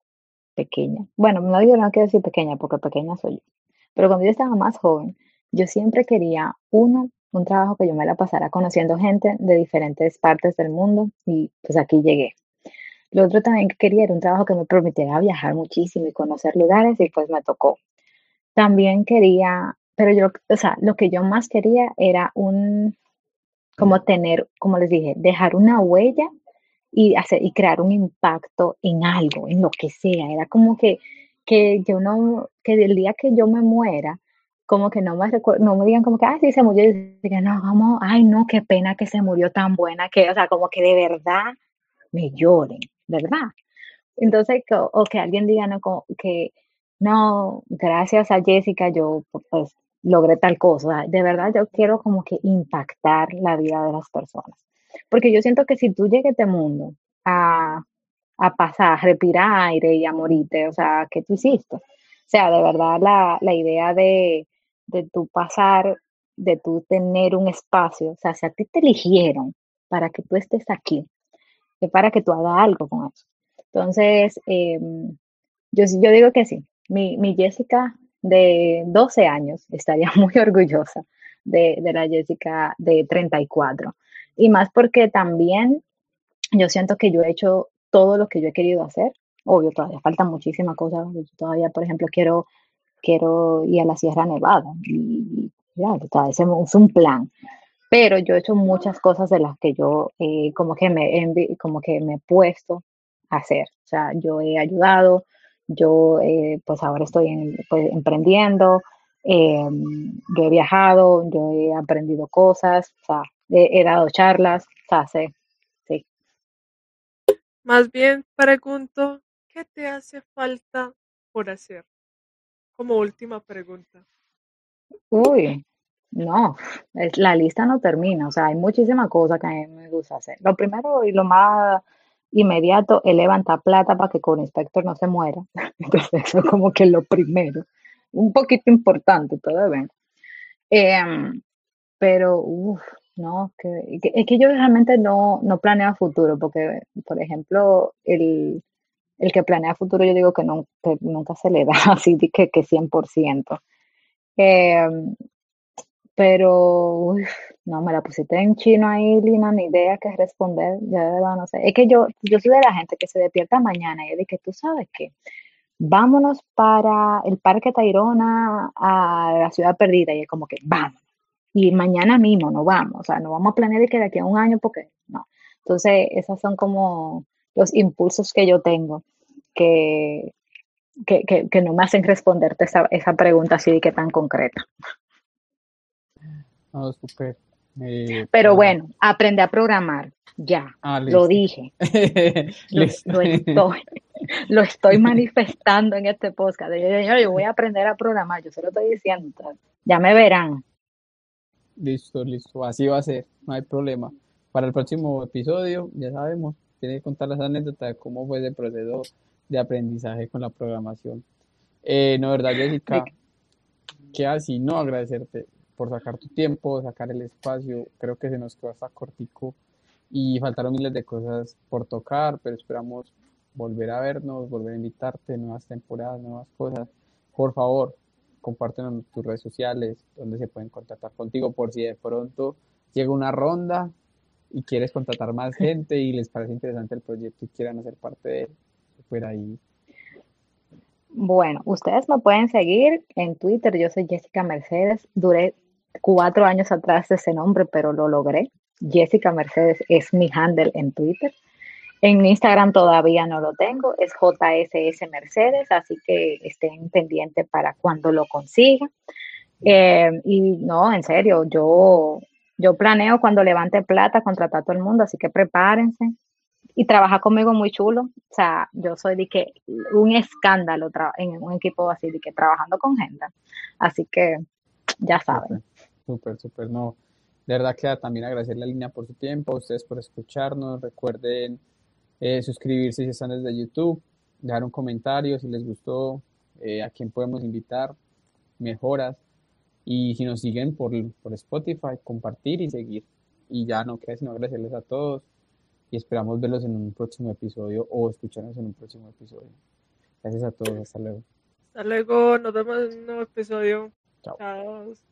pequeña, bueno, no digo no quiero decir pequeña porque pequeña soy yo, pero cuando yo estaba más joven, yo siempre quería, uno, un trabajo que yo me la pasara conociendo gente de diferentes partes del mundo y pues aquí llegué. Lo otro también que quería era un trabajo que me permitiera viajar muchísimo y conocer lugares y pues me tocó. También quería, pero yo, o sea, lo que yo más quería era un, como tener, como les dije, dejar una huella y hacer y crear un impacto en algo, en lo que sea. Era como que, que yo no, que el día que yo me muera, como que no me recuer- no me digan como que, ah, sí, se murió. Y digan, no, vamos, ay, no, qué pena que se murió tan buena, que, o sea, como que de verdad me lloren, ¿verdad? Entonces, que- o que alguien diga, no, como que, no, gracias a Jessica, yo pues logré tal cosa. De verdad, yo quiero como que impactar la vida de las personas. Porque yo siento que si tú llegas a este mundo a, a pasar, a respirar aire y a morirte, o sea, ¿qué tú hiciste? O sea, de verdad la, la idea de, de tú pasar, de tú tener un espacio, o sea, si a ti te eligieron para que tú estés aquí, es para que tú hagas algo con eso. Entonces, eh, yo, sí- yo digo que sí. Mi, mi Jessica de doce años estaría muy orgullosa de, de la Jessica de treinta y cuatro. Y más porque también yo siento que yo he hecho todo lo que yo he querido hacer. Obvio, todavía faltan muchísimas cosas. Yo todavía, por ejemplo, quiero, quiero ir a la Sierra Nevada. Y, y ya, todavía es un es un plan. Pero yo he hecho muchas cosas de las que yo eh, como que me he envi- como que me he puesto a hacer. O sea, yo he ayudado, yo eh, pues ahora estoy en- pues, emprendiendo, eh, yo he viajado, yo he aprendido cosas, o sea, he, he dado charlas, o sea, sé, sí. Más bien pregunto, ¿qué te hace falta por hacer? Como última pregunta. Uy, no, es- la lista no termina, o sea, hay muchísimas cosas que a mí me gusta hacer. Lo primero y lo más inmediato es levantar plata para que con inspector no se muera. Entonces, eso es como que lo primero. Un poquito importante todavía. Em, pero, uff, no, que, que- es que yo realmente no, no planeo a futuro, porque, por ejemplo, el, el que planea a futuro, yo digo que, no, que nunca se le da así de que, que cien por ciento. Em, pero, uf, no, me la pusiste en chino ahí, Lina, ni idea qué responder, ya de verdad no sé. Es que yo, yo soy de la gente que se despierta mañana y es de que tú sabes que vámonos para el Parque Tayrona a la Ciudad Perdida y es como que vamos. Y mañana mismo no vamos, o sea, no vamos a planear de que de aquí a un año porque no. Entonces, esos son como los impulsos que yo tengo que, que, que, que no me hacen responderte esa, esa pregunta así de que tan concreta. No, súper. Eh, Pero bueno, bueno, aprende a programar. Ya, ah, lo listo. dije, lo, Listo. lo estoy, lo estoy manifestando en este podcast. Yo, yo, yo voy a aprender a programar, yo se lo estoy diciendo. Entonces, ya me verán. Listo, listo. Así va a ser, no hay problema. Para el próximo episodio, ya sabemos, tiene que contar las anécdotas de cómo fue ese proceso de aprendizaje con la programación. Eh, no, verdad, De- Jessica, queda así, no agradecerte por sacar tu tiempo, sacar el espacio. Creo que se nos quedó hasta cortico y faltaron miles de cosas por tocar, pero esperamos volver a vernos, volver a invitarte, nuevas temporadas, nuevas cosas. Por favor, compártenos en tus redes sociales, donde se pueden contactar contigo, por si de pronto llega una ronda y quieres contratar más gente y les parece interesante el proyecto y quieran hacer parte de él, por ahí. Bueno, ustedes me pueden seguir en Twitter, yo soy Jessica Mercedes, duré cuatro años atrás de ese nombre, pero lo logré. Jessica Mercedes es mi handle en Twitter. En Instagram todavía no lo tengo, es J S S Mercedes, así que estén pendientes para cuando lo consiga. Eh, y no, en serio, yo, yo planeo cuando levante plata contratar a todo el mundo, así que prepárense. Y trabaja conmigo muy chulo. O sea, yo soy de que un escándalo en un equipo así, de que trabajando con gente. Así que ya saben. Súper, súper, súper, no. De verdad que también agradecerle a Lina por su tiempo, a ustedes por escucharnos. Recuerden eh, suscribirse si están desde YouTube, dejar un comentario si les gustó eh, a quién podemos invitar, mejoras. Y si nos siguen por, por Spotify, compartir y seguir. Y ya no queda sino agradecerles a todos y esperamos verlos en un próximo episodio o escucharnos en un próximo episodio. Gracias a todos, hasta luego. Hasta luego, nos vemos en un nuevo episodio. Chao. Chao.